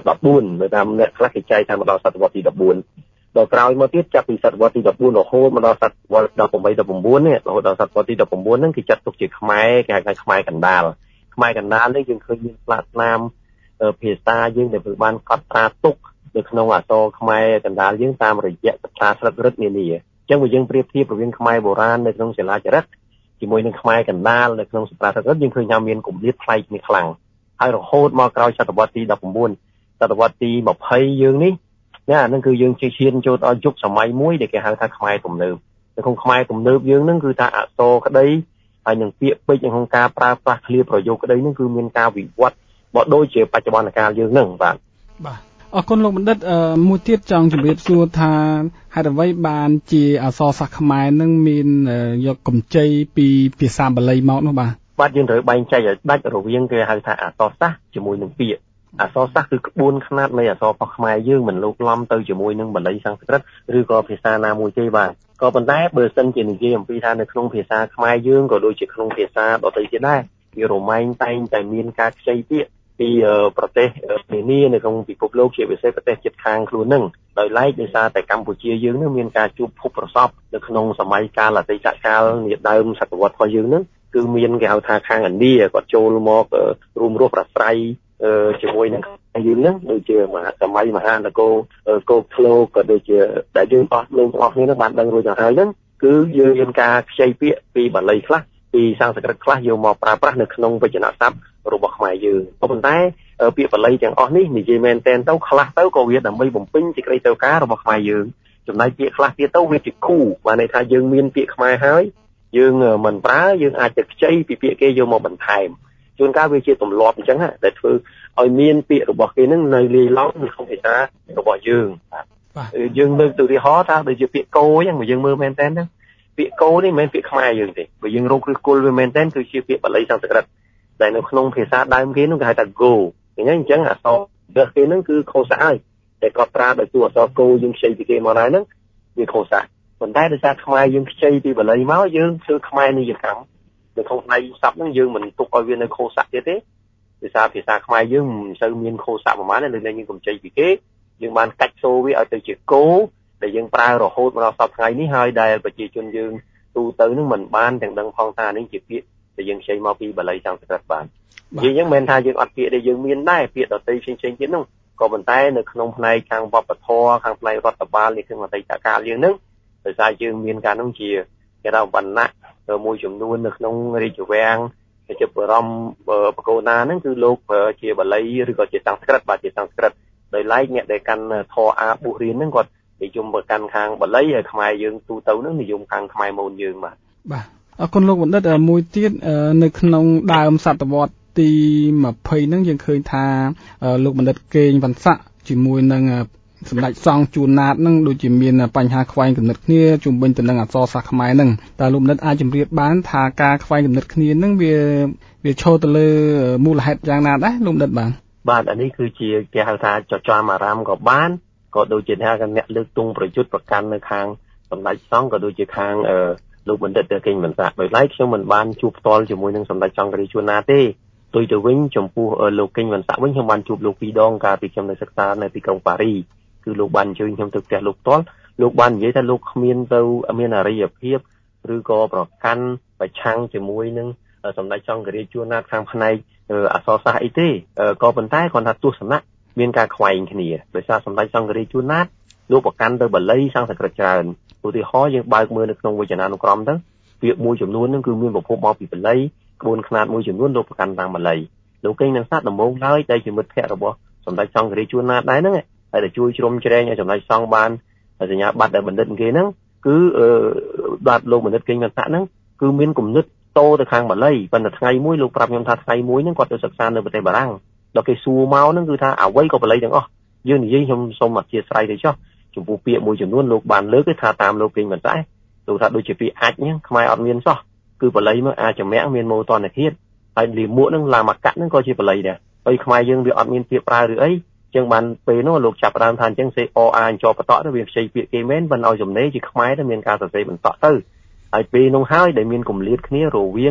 [SPEAKER 7] 14នៅតាមអ្នកខ្លះគេចែកថាមកដល់សតវត្សទី14ដល់ក្រោយមកទៀតចាប់ពីសតវត្សទី14រហូតមកដល់សតវត្ស18 19នេះរហូតដល់សតវត្សទី19ហ្នឹងគេចាត់ទុកជាខ្មែរគេហៅថាខ្មែរកណ្ដាលនេះយើងឃើញមានផ្លាកស្នាមភាសាយើងដែលបានកត់ត្រាទុកនៅក្នុងអក្សរខ្មែរកណ្ដាលយើងតាមរយៈសិក្សាស្លឹករឹតនានាអញ្ចឹងបើយើងប្រៀបធៀបរវាងខ្មែរបុរាណនៅក្នុងសិលាចារឹកជាមួយនឹងខ្មែរកណ្ដាលនៅក្នុងសិក្សាស្លឹករឹតយើងឃើញថាមានគម្លាតប្លែកគ្នាខ្លាំងហើយរហូតមកក្រោយសតវត្សទី19សតវត្សទី20យើងនេះណាហ្នឹងគឺយើងជិះឈានចូលដល់យុគសម័យមួយដែលគេហៅថាខ្មែរទំនើបនៅក្នុងខ្មែរទំនើបយើងហ្នឹងគឺថាអក្សរក្តីហើយនឹងពាក្យពេចន៍ក្នុងការប្រើប្រាស់ឃ្លាប្រយោគក្តីហ្នឹងគឺមានការវិវត្តមកដូចជាបច្ចុប្បន្នកាលយើងហ្នឹងបាទ
[SPEAKER 6] អរគុណលោកបណ្ឌិតមួយទៀតចង់ជម្រាបសួរថាហេតុអ្វីបានជាអក្សរសាស្ត្រខ្មែរនឹងមានយកកម្ចីពីភាសាបាលីមកនោះ
[SPEAKER 7] បាទយើងត្រូវបែងចែកឲ្យដាច់រវាងគេហៅថាអក្សរសាស្ត្រជាមួយនឹងពាក្យអក្សរសាស្ត្រគឺក្បួនខ្នាតនៃអក្សររបស់ខ្មែរយើងមិនលោកឡំទៅជាមួយនឹងបាលីសំស្ក្រឹតឬក៏ភាសាណាមួយទេបាទក៏ប៉ុន្តែបើសិនជានិយាយអំពីថានៅក្នុងភាសាខ្មែរយើងក៏ដូចជាក្នុងភាសាដទៃទៀតដែរវារមែងតែងតែមានការខ្ចីពាក្យពីប្រទេសនានានៅក្នុងពិភពលោកជាពិសេសប្រទេសជិតខាងខ្លួននឹងដោយឡែកដោយសារតែកម្ពុជាយើងនឹងមានការជួបភពប្រសពនៅក្នុងសម័យកាលអតីតកាលនាដើមសតវត្សរបស់យើងនឹងគឺមានគេហៅថាខាងឥណ្ឌាគាត់ចូលមករួមរស់ប្រស្រ័យជាមួយនឹងយើងនឹងដូចជាសម័យមហានគរគោកធ្លោក៏ដូចជាដែលយើងអស់លោកទាំងអស់គ្នានឹងបានដឹងរួចទៅហើយហ្នឹងគឺយើងមានការខ្ចីពាក្យពីបាលីខ្លះពីសំស្ក្រឹតខ្លះយកមកប្រើប្រាស់នៅក្នុងវចនស័ព្ទរបស់ខ្មែរយើងក៏ប៉ុន្តែពាក្យបាលីទាំងអស់នេះនិយាយមែនតែនទៅខ្លះទៅក៏វាដើម្បីបំពេញសេចក្តីត្រូវការរបស់ខ្មែរយើងចំណែកពាក្យខ្លះទៀតទៅវាជាគូបានន័យថាយើងមានពាក្យខ្មែរហើយយើងមិនប្រើយើងអាចទៅខ្ចីពីពាក្យគេយកមកបន្ថែមជួនកាលវាជាទម្លាប់អញ្ចឹងដែលធ្វើឲ្យមានពាក្យរបស់គេនឹងនៅលាយឡំនៅក្នុងភាសារបស់យើងបាទយើងលើកទៅឧទាហរណ៍ថាដូចជាពាក្យគោអញ្ចឹងបើយើងមើលមែនតែនហ្នឹងពាក្យគោនេះមិនមែនពាក្យខ្មែរយើងទេបើយើងរកគ្រឹះគល់វាមែនតែនគឺជាពាក្យបាលីសំស្ក្រឹតដែលនៅក្នុងភាសាដើមគេនោះគេហៅថា go អញ្ចឹងអក្សររបស់គេនឹងគឺខុសសាហើយតែគាត់ប្រើដោយតួអក្សរ go យើងខ្ចីពីគេមកដែរហ្នឹងវាខុសសាប៉ុន្តែដោយសារខ្មែរយើងខ្ចីពីបាលីមកយើងធ្វើខ្មែរនិយកម្មនៅក្នុងផ្នែកស័ព្ទហ្នឹងយើងមិនទុកឲ្យវានៅខុសសាទៀតទេដោយសារភាសាខ្មែរយើងមិនសូវមានខុសសាប្រហែលទេលើយើងកម្ចីពីគេយើងបានកាច់សូរវាឲ្យទៅជា go ដែលយើងប្រើរហូតមកដល់សប្តាហ៍ថ្ងៃនេះហើយដែលប្រជាជនយើងទូទៅនឹងមិនបានទាំងដឹងផងថានេះជាពាក្យដែលយើងខ្ចីមកពីបាលីសំស្ក្រឹតបាននិយាយយ៉ាងមិនថាយើងអត់ពាក្យដែលយើងមានដែរពាក្យដទៃផ្សេងទៀតនោះក៏ប៉ុន្តែនៅក្នុងផ្នែកខាងវប្បធម៌ខាងផ្នែករដ្ឋបាលនេះក្នុងអតីតកាលយើងនឹងដោយសារយើងមានការនោះជាគេថាវណ្ណៈមួយចំនួននៅក្នុងរាជវាំងជាបរមបកូណាហ្នឹងគឺលោកជាបាលីឬក៏ជាសំស្ក្រឹតបាទជាសំស្ក្រឹតដោយឡែកអ្នកដែលកាន់ធរអាបុរៀនហ្នឹងគាត់និយមប្រកាន់ខាងបាលីហើយខ្មែរយើងទូទៅហ្នឹងនិយមខាងខ្មែរមូលយើងបាទ
[SPEAKER 6] អរគុណលោកបណ្ឌិតមួយទៀតនៅក្នុងដើមសតវត្សទី20ហ្នឹងយើងឃើញថាលោកបណ្ឌិតកេងវណ្ណស័ក្តិជាមួយនឹងសម្ដេចសង្ឃជួនណាតហ្នឹងដូចជាមានបញ្ហាខ្វែងគំនិតគ្នាជុំវិញទៅនឹងអក្សរសាស្ត្រខ្មែរហ្នឹងតើលោកបណ្ឌិតអាចជម្រាបបានថាការខ្វែងគំនិតគ្នាហ្នឹងវាឈរទៅលើមូលហេតុយ៉ាងណាដែរលោកបណ្ឌិត
[SPEAKER 7] បាទអានេះគឺជាគេហៅថាចចាមអារម្មណ៍ក៏បានក៏ដូចជាថាអ្នកលើកទង់ប្រយុទ្ធប្រកាន់នៅខាងសម្ដេចសង្ឃក៏ដូចជាខាងលោកបណ្ឌិតកេងវណ្ណស័ក្តិដោយឡែកខ្ញុំមិនបានជួបផ្ទាល់ជាមួយនឹងសម្ដេចចង្គ្រាជួនណាទេដោយទៅវិញចំពោះលោកកេងវណ្ណស័ក្តិវិញខ្ញុំបានជួបលោក2ដងកាលពីខ្ញុំនៅសិក្សានៅទីក្រុងប៉ារីគឺលោកបានអញ្ជើញខ្ញុំទៅផ្ទះលោកផ្ទាល់លោកបាននិយាយថាលោកគ្មានទៅមានអរិយភាពឬក៏ប្រកាន់ប្រឆាំងជាមួយនឹងសម្ដេចចង្គ្រាជួនណាតខាងផ្នែកអក្សរសាស្ត្រអីទេក៏ប៉ុន្តែគាត់ថាទស្សនៈមានការខ្វែងគ្នាដោយសារសម្ដេចចង្គ្រាជួនណាតលោកប្រកាន់ទៅបាលីសំស្ក្រឹតច្រើនឧទាហរណ៍យើងបើកមើលនៅក្នុងវចនានុក្រមទៅពាក្យមួយចំនួនហ្នឹងគឺមានប្រភពមកពីបាលីក្បួនខ្នាតមួយចំនួនលោកប្រកាន់តាមបាលីលោកកេងវណ្ណស័ក្តិដំបូងឡើយដែលជាមិត្តភក្តិរបស់សម្ដេចចង្គ្រាជួនណាតដែរហ្នឹងហើយតែជួយជ្រោមជ្រែងឲ្យសម្ដេចសង្ឃបានសញ្ញាបត្រដែលបណ្ឌិតគេហ្នឹងគឺបាទលោកបណ្ឌិតកេងវណ្ណស័ក្តិហ្នឹងគឺមានគំនិតតទៅខាងបាលីប៉ុន្តែថ្ងៃមួយលោកប្រាប់ខ្ញុំថាថ្ងៃមួយហ្នឹងគាត់ទៅសិក្សានៅប្រទេសបារាំងដល់គេសួរមកហ្នឹងគឺថាអ្វីក៏បាលីទាំងអស់យើងនិយាយខ្ញុំសូមអធិស្ឋានទៅចុះចំពោះពាក្យមួយចំនួនលោកបានលើកគឺថាតាមលោកកេងវណ្ណស័ក្តិលោកថាដូចជាពាក្យអាចហ្នឹងខ្មែរអត់មានសោះគឺបាលីមកអាចមៈមានមោទនធាតុហើយលីមួកហ្នឹងឡាមកៈហ្នឹងក៏ជាបាលីដែរហើយខ្មែរយើងវាអត់មានពាក្យប្រើឬអីចឹងបានពេលនោះលោកចាប់ដើមថាអញ្ចឹងសេអអាចបតទៅវាខ្ចីពាក្យគេមែនប៉ុន្តែឲ្យចំណេះជាខ្មែរទៅមានការសរសេរបន្តទៅហើយពេលនោះហើយដែលមានគម្លាតគ្នារវាង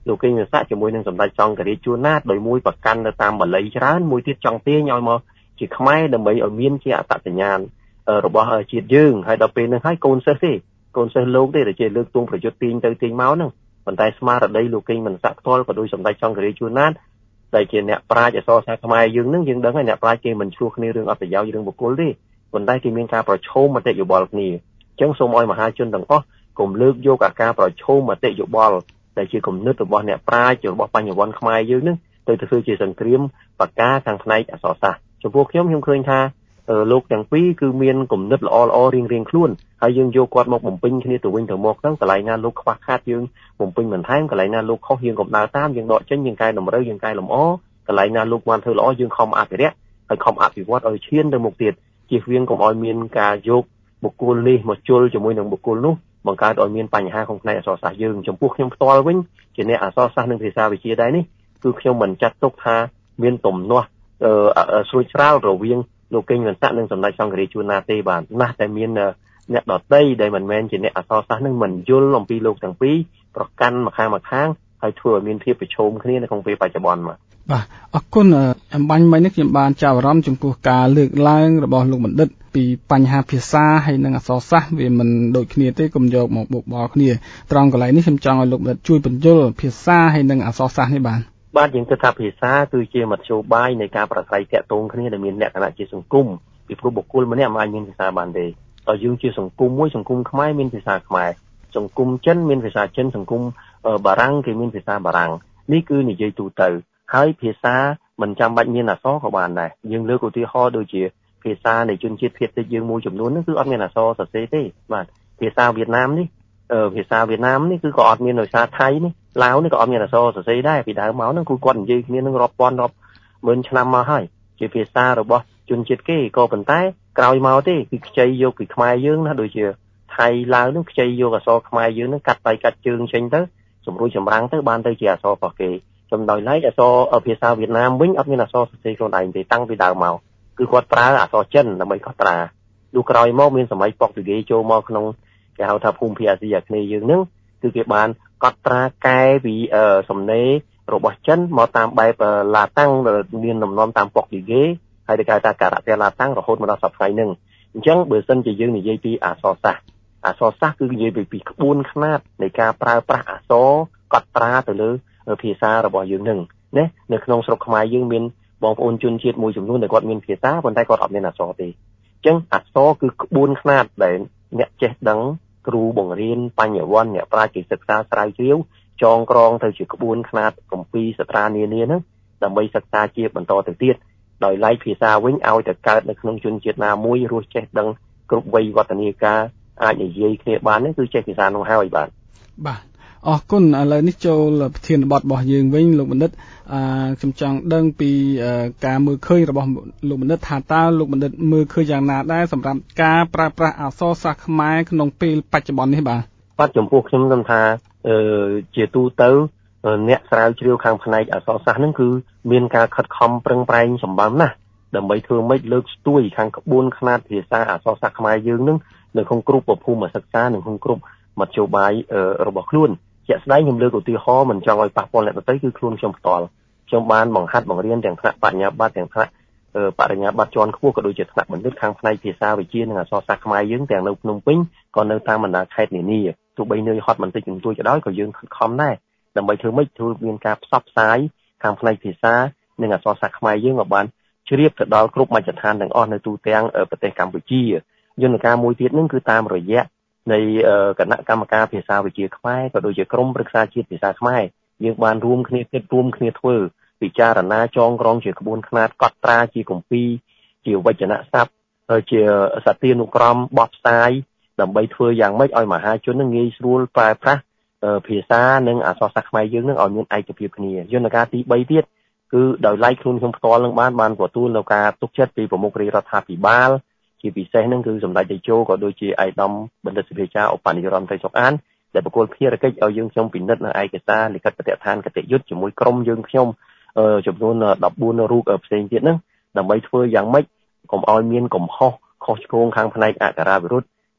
[SPEAKER 7] លោកគេមានសាក់ជាមួយនឹងសម្ដេចចង់ករាជជួនណាតដោយមួយប្រកាន់ទៅតាមបាលីច្រើនមួយទៀតចង់ទាញឲ្យមកជាខ្មែរដើម្បីឲ្យមានជាអត្តសញ្ញាណរបស់ជាតិយើងហើយដល់ពេលហ្នឹងហើយកូនសិស្សលោកទេដែលជាលើកទងប្រយុទ្ធទាញទៅទាញមកហ្នឹងប៉ុន្តែស្មារតីលោកគេមិនសាក់ផ្ទាល់ក៏ដោយសម្ដេចចង់ករាជជួនណាតដែលជាអ្នកប្រាជ្ញអក្សរសាស្ត្រខ្មែរយើងហ្នឹងយើងដឹងហើយអ្នកប្រាជ្ញគេមិនឆ្លោះគ្នារឿងអត្ថប្រយោជន៍រឿងបុគ្គលទេប៉ុន្តែគេមានការប្រឈមមតិយោបល់គ្នាអញ្ចឹងសូមឲ្យមហាជនទាំងអស់កុំលើកយកអាការប្រឈមមតិយោបល់ដែលជាគំនិតរបស់អ្នកប្រាជ្ញរបស់បញ្ញវន្តខ្មែរយើងហ្នឹងទៅធ្វើជាសង្គ្រាមបកាខាងផ្នែកអក្សរសាស្ត្រចំពោះខ្ញុំឃើញថាលោកទាំងពីរគឺមានគំនិតល្អរៀងៗខ្លួនហើយយើងយកគាត់មកបំពេញគ្នាទៅវិញទៅមកហ្នឹងកន្លែងណាលោកខ្វះខាតយើងបំពេញបន្ថែមកន្លែងណាលោកខុសយើងកុំដើរតាមយើងដកចេញយើងកែតម្រូវយើងកែលម្អកន្លែងណាលោកបានធ្វើល្អយើងខំអភិរក្សហើយខំអភិវឌ្ឍឲ្យឈានទៅមុខទៀតជៀសវាងកុំឲ្យមានការយកបុគ្គលនេះមកជុលជាមួយនឹងបុគ្គលនោះបង្កើតឲ្យមានបញ្ហាក្នុងផ្នែកអក្សរសាស្ត្រយើងចំពោះខ្ញុំផ្ទាល់វិញជាអ្នកអក្សរសាស្ត្រនិងភាសាវិទ្យាដែរនេះគឺខ្ញុំមិនចាត់ទុកថាមានទំនាស់ស្រួចស្រាលរវាងលោកកេងវណ្ណៈនិងសម្ដេចចង់ករាជជួនណាតទេបាទណាស់តែមានអ្នកដតីដែលមិនមែនជាអ្នកអក្សរសាស្ត្រនឹងមិនយល់អំពីលោកទាំងពីរប្រកាន់ម្ខាងហើយធ្វើឲ្យមានភាពប្រឈមគ្នានៅក្នុងពេលបច្ចុប្បន្នបាទ
[SPEAKER 6] អរគុណអំបញ្ញមិញនេះខ្ញុំបានចាប់អារម្មណ៍ចំពោះការលើកឡើងរបស់លោកបណ្ឌិតពីបញ្ហាភាសាហើយនិងអក្សរសាស្ត្រវាមិនដូចគ្នាទេកុំយកមកបុកបល់គ្នាត្រង់កន្លែងនេះខ្ញុំចង់ឲ្យលោកបណ្ឌិតជួយបញ្យល់ភាសាហើយនិងអក្សរសាស្ត្រនេះ
[SPEAKER 7] បាទយើងគិតថាភាសាគឺជាមធ្យោបាយនៃការប្រស្រ័យទាក់ទងគ្នាដែលមានលក្ខណៈជាសង្គមពីព្រោះបុគ្គលម្នាក់មិនអាចមានភាសាបានទេតើយើងជាសង្គមមួយសង្គមខ្មែរមានភាសាខ្មែរសង្គមចិនមានភាសាចិនសង្គមបារាំងគេមានភាសាបារាំងនេះគឺនិយាយទូទៅហើយភាសាមិនចាំបាច់មានអក្សរក៏បានដែរយើងលើកឧទាហរណ៍ដូចជាភាសានៃជនជាតិភាគតិចយើងមួយចំនួនហ្នឹងគឺអត់មានអក្សរសរសេរទេបាទភាសាវៀតណាមនេះគឺក៏អត់មានដោយសារថៃនេះឡាវនេះក៏អត់មានអក្សរសរសេរដែរពីដើមមកហ្នឹងគឺគាត់និយាយគ្នានឹងរាប់ពាន់រាប់ម៉ឺនឆ្នាំមកហើយជាភាសារបស់ជនជាតិគេក៏ប៉ុន្តែក្រោយមកទេគឺខ្ចីយកពីខ្មែរយើងណាដូចជាថៃឡាវហ្នឹងខ្ចីយកអក្សរខ្មែរយើងហ្នឹងកាត់ដៃកាត់ជើងចេញទៅសម្រួលចម្រាំងទៅបានទៅជាអក្សររបស់គេចំណដោយឡែកអក្សរភាសាវៀតណាមវិញអត់មានអក្សរសរសេរខ្លួនឯងទេតាំងពីដើមមកគឺគាត់ប្រើអក្សរចិនដើម្បីកត់ត្រាលុះក្រោយមកមានសម័យប៉ុកទុយហ្គេចូលមកក្នុងគេហៅថាភូមិភាគអាស៊ីអាគ្នេយ៍យើងហ្នឹងគឺគេបានកត់ត្រាកែពីសំណេររបស់ចិនមកតាមបែបឡាតាំងមានលំនាំតាមប៉ុកទុយហ្គេហើយគេហៅថាការៈទេសឡាតាំងរហូតមកដល់សព្វថ្ងៃហ្នឹងអញ្ចឹងបើសិនជាយើងនិយាយពីអក្សរសាស្ត្រគឺនិយាយពីក្បួនខ្នាតនៃការប្រើប្រាស់អក្សរកត់ត្រាទៅលើភាសារបស់យើងហ្នឹងណានៅក្នុងស្រុកខ្មែរយើងមានបងប្អូនជនជាតិមួយចំនួនដែលគាត់មានភាសាប៉ុន្តែគាត់អត់មានអក្សរទេអញ្ចឹងអក្សរគឺក្បួនខ្នាតដែលអ្នកចេះដឹងគ្រូបង្រៀនបញ្ញវន្តអ្នកប្រាជ្ញគេសិក្សាស្រាវជ្រាវចងក្រងទៅជាក្បួនខ្នាតគម្ពីរសត្រានានាហ្នឹងដើម្បីសិក្សាជាបន្តទៅទៀតដោយឡែកភាសាវិញឲ្យតែកើតនៅក្នុងជនជាតិណាមួយរស់ចេះដឹងគ្រប់វ័យវឌ្ឍនាការអាចនិយាយគ្នាបាននេះគឺចេះភាសានោះហើយបាទ
[SPEAKER 6] អរគុណឥឡូវនេះចូលប្រធានបទរបស់យើងវិញលោកបណ្ឌិតខ្ញុំចង់ដឹងពីការមើលឃើញរបស់លោកបណ្ឌិតថាតើលោកបណ្ឌិតមើលឃើញយ៉ាងណាដែរសម្រាប់ការប្រើប្រាស់អក្សរសាស្ត្រខ្មែរក្នុងពេលបច្ចុប្បន្ននេះ
[SPEAKER 7] បាទចំពោះខ្ញុំខ្ញុំថាជាទូទៅអ្នកស្រាវជ្រាវខាងផ្នែកអក្សរសាស្ត្រហ្នឹងគឺមានការខិតខំប្រឹងប្រែងសម្បើមណាស់ដើម្បីធ្វើម៉េចលើកស្ទួយខាងក្បួនខ្នាតភាសាអក្សរសាស្ត្រខ្មែរយើងហ្នឹងនៅក្នុងគ្រប់ប្រភូមិសិក្សានិងក្នុងគ្រប់មធ្យោបាយរបស់ខ្លួនជាក់ស្ដែងខ្ញុំលើកឧទាហរណ៍មិនចង់ឲ្យប៉ះពាល់អ្នកដទៃគឺខ្លួនខ្ញុំផ្ទាល់ខ្ញុំបានបង្ហាត់បង្រៀនទាំងថ្នាក់បញ្ញាបត្រទាំងថ្នាក់បរិញ្ញាបត្រជាន់ខ្ពស់ក៏ដូចជាថ្នាក់បណ្ឌិតខាងផ្នែកភាសាវិទ្យានិងអក្សរសាស្ត្រខ្មែរយើងទាំងនៅភ្នំពេញក៏នៅតាមបណ្ដាខេត្តនានាទោះបីនឿយហត់បន្តិចបន្តួចក៏ដោយក៏យើងខិតខំដែរដើម្បីធ្វើម៉េចធ្វើមានការផ្សព្វផ្សាយខាងផ្នែកភាសានិងអក្សរសាស្ត្រខ្មែរយើងឲ្យបានជ្រាបទៅដល់គ្រប់មជ្ឈដ្ឋានទាំងអស់នៅទូទាំងប្រទេសកម្ពុជាយន្តការមួយទៀតហ្នឹងគឺតាមរយៈនៃគណៈកម្មការភាសាវិទ្យាខ្មែរក៏ដូចជាក្រមប្រឹក្សាជាតិភាសាខ្មែរយើងបានរួមគ្នាគិតរួមគ្នាធ្វើពិចារណាចងក្រងជាក្បួនខ្នាតកត់ត្រាជាគម្ពីរជាវចនៈស័ព្ទជាសត្យានុក្រមបទផ្សាយដើម្បីធ្វើយ៉ាងម៉េចឲ្យមហាជននឹងងាយស្រួលប្រើប្រាស់ភាសានិងអក្សរសាស្ត្រខ្មែរយើងនឹងឲ្យមានឯកភាពគ្នាយន្តការទី3ទៀតគឺដោយឡែកខ្លួនខ្ញុំផ្ទាល់នឹងបានទទួលនៅការទុកចិត្តពីប្រមុខរាជរដ្ឋាភិបាលជាពិសេសហ្នឹងគឺសម្ដេចតេជោក៏ដូចជាឯកឧត្តមបណ្ឌិតសេរីចាឧបនាយករដ្ឋមន្ត្រីសុកអានដែលប្រគល់ភារកិច្ចឲ្យយើងខ្ញុំពិនិត្យនៅឯកសារលិខិតបទដ្ឋានគតិយុត្តជាមួយក្រុមយើងខ្ញុំចំនួន14រូបផ្សេងទៀតហ្នឹងដើម្បីធ្វើយ៉ាងម៉េចកុំឲ្យមានកំហុសខុសឆ្គងខាងផ្នែកអក្ខរាវិរុទ្ធ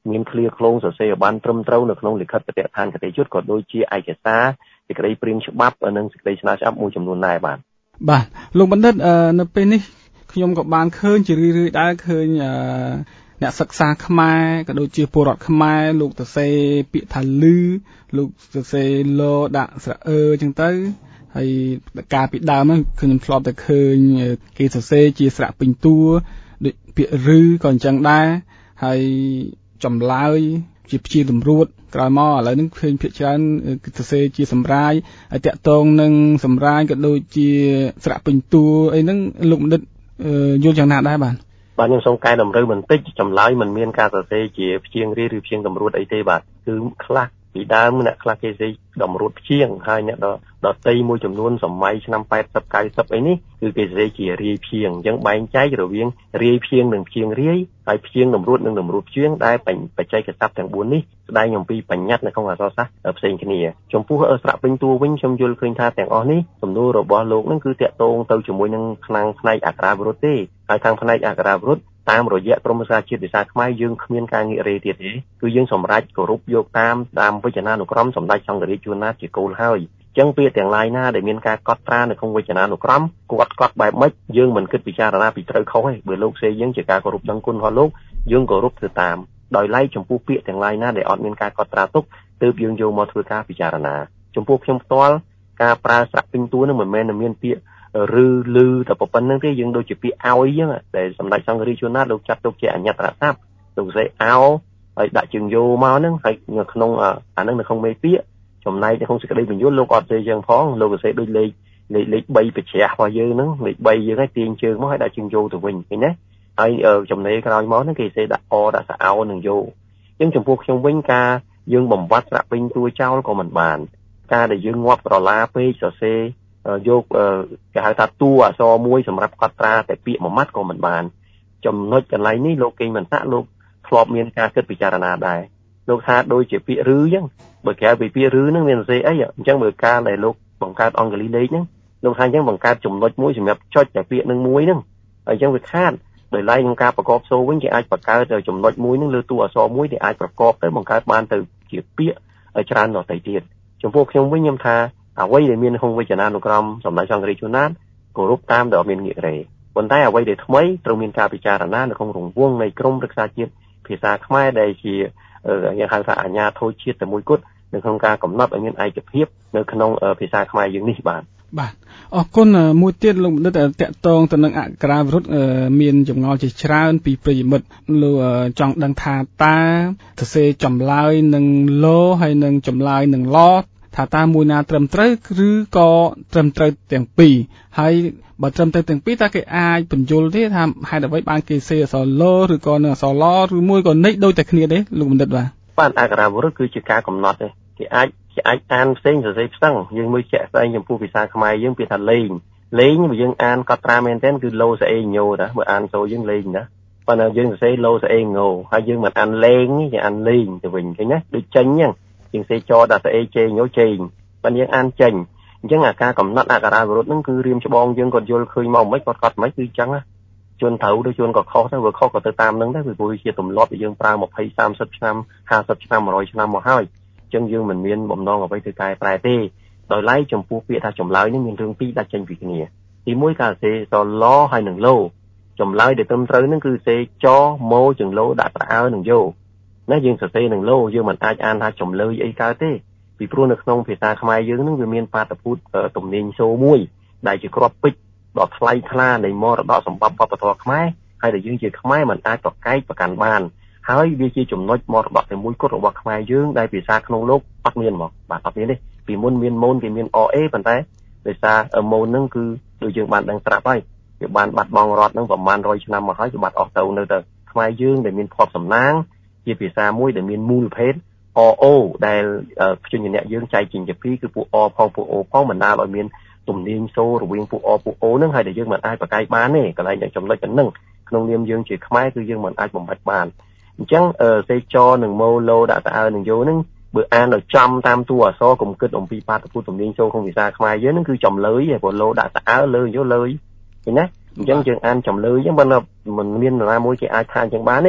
[SPEAKER 7] មានឃ្លាឃ្លោងសរសេរបានត្រឹមត្រូវនៅក្នុងលិខិតបទដ្ឋានគតិយុត្តក៏ដូចជាឯកសារសេចក្តីព្រាងច្បាប់និងសេចក្តីស្នើច្បាប់មួយចំនួនដែរបាទ
[SPEAKER 6] លោកបណ្ឌិតនៅពេលនេះខ្ញុំក៏បានឃើញជារឿយៗដែរឃើញអ្នកសិក្សាខ្មែរក៏ដូចជាពលរដ្ឋខ្មែរលោកសរសេរពាក្យថាលឺលោកសរសេរលោដាក់ស្រៈអឺអញ្ចឹងទៅហើយការពីដើមហ្នឹងខ្ញុំធ្លាប់តែឃើញគេសរសេរជាស្រៈពេញតួដូចពាក្យឬក៏អញ្ចឹងដែរហើយចម្លើយជាព្យាតម្រួតក្រោយមកឥឡូវនេះឃើញភាគច្រើនគឺសរសេរជាសម្រាយហើយតាក់ទងនឹងសម្រាយក៏ដូចជាស្រៈពេញតួអីហ្នឹងលោកបណ្ឌិតយល់យ៉ាងណាដែរបាទ
[SPEAKER 7] ខ្ញុំសូមកែតម្រូវបន្តិចចម្លើយមិនមានការសរសេរជាព្យាង្គរាយឬព្យាង្គតម្រួតអីទេបាទគឺខ្លះពីដើមអ្នកខ្លះគេសរសេរតម្រួតព្យាង្គហើយអ្នកដតីមួយចំនួនសម័យឆ្នាំ80 90អីនេះគឺគេសរសេរជារាយព្យាង្គអញ្ចឹងបែងចែករវាងរាយព្យាង្គនិងព្យាង្គរាយហើយព្យាង្គតម្រួតនិងតម្រួតព្យាង្គដែលបច្ចេកសព្ទទាំង4នេះស្ដែងអំពីបញ្ញត្តិនៅក្នុងអក្សរសាស្ត្រផ្សេងគ្នាចំពោះស្រៈពេញតួវិញខ្ញុំយល់ឃើញថាទាំងអស់នេះសំណួររបស់លោកនឹងគឺតាក់ទងទៅជាមួយនឹងផ្នែកអក្ខរាវិរុទ្ធទេហើយខាងផ្នែកអក្ខរាវិរុទ្ធតាមរយៈក្រមវិសាជាតិភាសាខ្មែរយើងគ្មានការងាករេទៀតទេគឺយើងសម្រេចគោរពយកតាមវចនានុក្រមសម្ដេចសង្ឃរាជជួនណាតជាគោលហើយអញ្ចឹងពាក្យទាំងឡាយណាដែលមានការកត់ត្រានៅក្នុងវចនានុក្រមគាត់បែបម៉េចយើងមិនគិតពិចារណាពីត្រូវខុសទេបើលោកសេយើងជាការគោរពដឹងគុណរបស់លោកយើងគោរពទៅតាមដោយឡែកចំពោះពាក្យទាំងឡាយណាដែលអត់មានការកត់ត្រាទុកទើបយើងយកមកធ្វើការពិចារណាចំពោះខ្ញុំផ្ទាល់ការប្រើស្រៈពេញតួនឹងមិនមែនមានពាក្យឬលឺតែប៉ុណ្្នឹងទេយើងដូចជាពាក្យឲ្យអញ្ចឹងតែសម្ដេចសង្ឃរាជជួនណាតលោកចាត់ទុកជាអញ្ញត្តរស័ព្ទលោកសេអោហើយដាក់ជើងយោមកហ្នឹងហើយនៅក្នុងអាហ្នឹងនៅក្នុងមេពាក្យចំណែកនៅក្នុងសេចក្តីបញ្យលលោកអត់ទេចឹងផងលោកសេដូចលេខ3បច្រាស់របស់យើងហ្នឹងលេខ3យើងឲ្យទាញជើងមកឲ្យដាក់ជើងយោទៅវិញឃើញទេហើយចំណេរក្រោយមកហ្នឹងគេសេដាក់អដាក់សអោនឹងយោអញ្ចឹងចំពោះខ្ញុំវិញការយើងបំបត្តិស្រៈពេញតួចោលក៏មិនបានការដែលយើងងាប់ក្រឡាពេកសរសេរយកគេហៅថាតួអក្សរមួយសម្រាប់កត់ត្រាតែពាក្យមួយម៉ាត់ក៏មិនបានចំណុចកន្លែងនេះលោកកេងមិនតាក់លោកធ្លាប់មានការគិតពិចារណាដែរលោកថាដូចជាពាក្យឬអញ្ចឹងបើក្រៅពីពាក្យឬហ្នឹងមានសរសេរអីអញ្ចឹងបើការដែលលោកបង្កើតអង្គលេខហ្នឹងលោកថាអញ្ចឹងបង្កើតចំណុចមួយសម្រាប់ចុចតែពាក្យនឹងមួយហ្នឹងហើយអញ្ចឹងវាខាតដោយឡែកក្នុងការប្រកបសូរវិញគេអាចបង្កើតចំណុចមួយហ្នឹងលើតួអក្សរមួយដែលអាចប្រកបទៅបង្កើតបានទៅជាពាក្យច្រើនដទៃទៀតចំពោះខ្ញុំវិញខ្ញុំថាអ្វីដែលមានក្នុងវចនានុក្រមសម្ដេចសង្ឃរាជជួនណាតគោរពតាមដែលមានងាករេប៉ុន្តែអ្វីដែលថ្មីត្រូវមានការពិចារណានៅក្នុងរង្វង់នៃក្រមរក្សាជាតិភាសាខ្មែរដែលជាយើងហៅថាអាជ្ញាធរជាតិតែមួយគត់នៅក្នុងការកំណត់ឲ្យមានឯកភាពនៅក្នុងភាសាខ្មែរយើងនេះបាទ
[SPEAKER 6] អរគុណមួយទៀតលោកបណ្ឌិតតកតងទៅនឹងអក្ខរាវិរុទ្ធមានចម្ងល់ជាច្រើនពីប្រិយមិត្តលោកចង់ដឹងថាតើសរសេរចម្លើយនឹងលោហើយនឹងចម្លើយនឹងឡថាតើមួយណាត្រឹមត្រូវឬក៏ត្រឹមត្រូវទាំងពីរហើយបើត្រឹមត្រូវទាំងពីរតើគេអាចបញ្យល់ទេថាហេតុអ្វីបានគេសេអក្សរលោឬក៏នឹងអក្សរឡឬមួយក៏និចដូចតែគ្នាទេលោកបណ្ឌិត
[SPEAKER 7] បាទអក្ខរាវិរុទ្ធគឺជាការកំណត់ទេគេអាចអានផ្សេងសរសេរផ្សឹងយើងមើលជាក់ស្ដែងចំពោះភាសាខ្មែរយើងពាក្យថាលេងបើយើងអានកត់ត្រាមែនទែនគឺលោស្អេញោតាបើអានសូរយើងលេងណាប៉ុន្តែយើងសរសេរលោស្អេងោហើយយើងមិនអានលេងយើងអានលេងទៅវិញឃើញណាដូចចេញអញ្ចឹងយើងសេចដាក់ស្អេជេញោចេញប៉ុន្តែយើងអានចេញអញ្ចឹងអាការកំណត់អក្ខរាវិរុទ្ធហ្នឹងគឺរៀមច្បងយើងគាត់យល់ឃើញមកមិនគាត់មិនគឺអញ្ចឹងណាជួនត្រូវទៅជួនក៏ខុសទៅវាខុសក៏ទៅតាមហ្នឹងដែរពីព្រោះជាទម្លាប់ដែលយើងប្រើ20 30ឆ្នាំ50ឆ្នាំ100ឆ្នាំមកហើយអញ្ចឹងយើងមិនមានបំណងអ្វីទៅកែប្រែទេដោយឡែកចំពោះពាក្យថាចម្លើយនេះមានរឿងពីរដាច់ចេញពីគ្នាទីមួយការសរសេរសឡហើយនឹងលោចម្លើយដែលត្រឹមត្រូវហ្នឹងគឺសេចម៉ូចង្លោដាក់ប្រអើនឹងយោណាយើងសរសេរនឹងលោយើងមិនអាចអានថាចម្លើយអីកើតទេពីព្រោះនៅក្នុងភាសាខ្មែរយើងហ្នឹងវាមានបាតុភូតទំនាញសូរមួយដែលជាគ្រាប់ពេជ្រដ៏ថ្លៃថ្លានៃមរតកសម្បត្តិវប្បធម៌ខ្មែរហើយដែលយើងជាខ្មែរមិនអាចប្រកែកប្រកាន់បានហើយវាជាចំណុចមរតកតែមួយគត់របស់ខ្មែរយើងដែលភាសាក្នុងលោកអត់មានមកបាទអត់មានទេពីមុនមានមូនគេមានអេប៉ុន្តែដោយសារមូនហ្នឹងគឺដូចយើងបានដឹងត្រាប់ហើយវាបានបាត់បង់រដ្ឋហ្នឹងប្រហែល100ឆ្នាំមកហើយវាបាត់អស់ទៅនៅតែខ្មែរយើងដែលមានភ័ព្វសំណាងជាភាសាមួយដែលមានមូលភេទអូដែលព្យញ្ជនៈយើងចែកចេញជាពីរគឺពួកអផងពួកអូផងបណ្ដាលឲ្យមានទំនាញសូររវាងពួកអពួកអូហ្នឹងហើយដែលយើងមិនអាចប្រកែកបានទេកន្លែងចំណុចហ្នឹងក្នុងនាមយើងជាខ្មែរគឺយើងមិនអាចបំបត្តិបានអញ្ចឹងសេចនឹងម៉ូឡូដាក់តើនឹងយោហ្នឹងបើអានឲ្យចំតាមតួអក្សរកុំគិតអំពីបាតុភូតទំនាញសូរក្នុងភាសាខ្មែរយើងហ្នឹងគឺចំលើយព្រោះឡូដាក់តើលើយោលើយឃើញណាអញ្ចឹងយើងអានចំលើយអញ្ចឹងមិនមាននរណាមួយគេអាចថាអញ្ចឹងបានទេ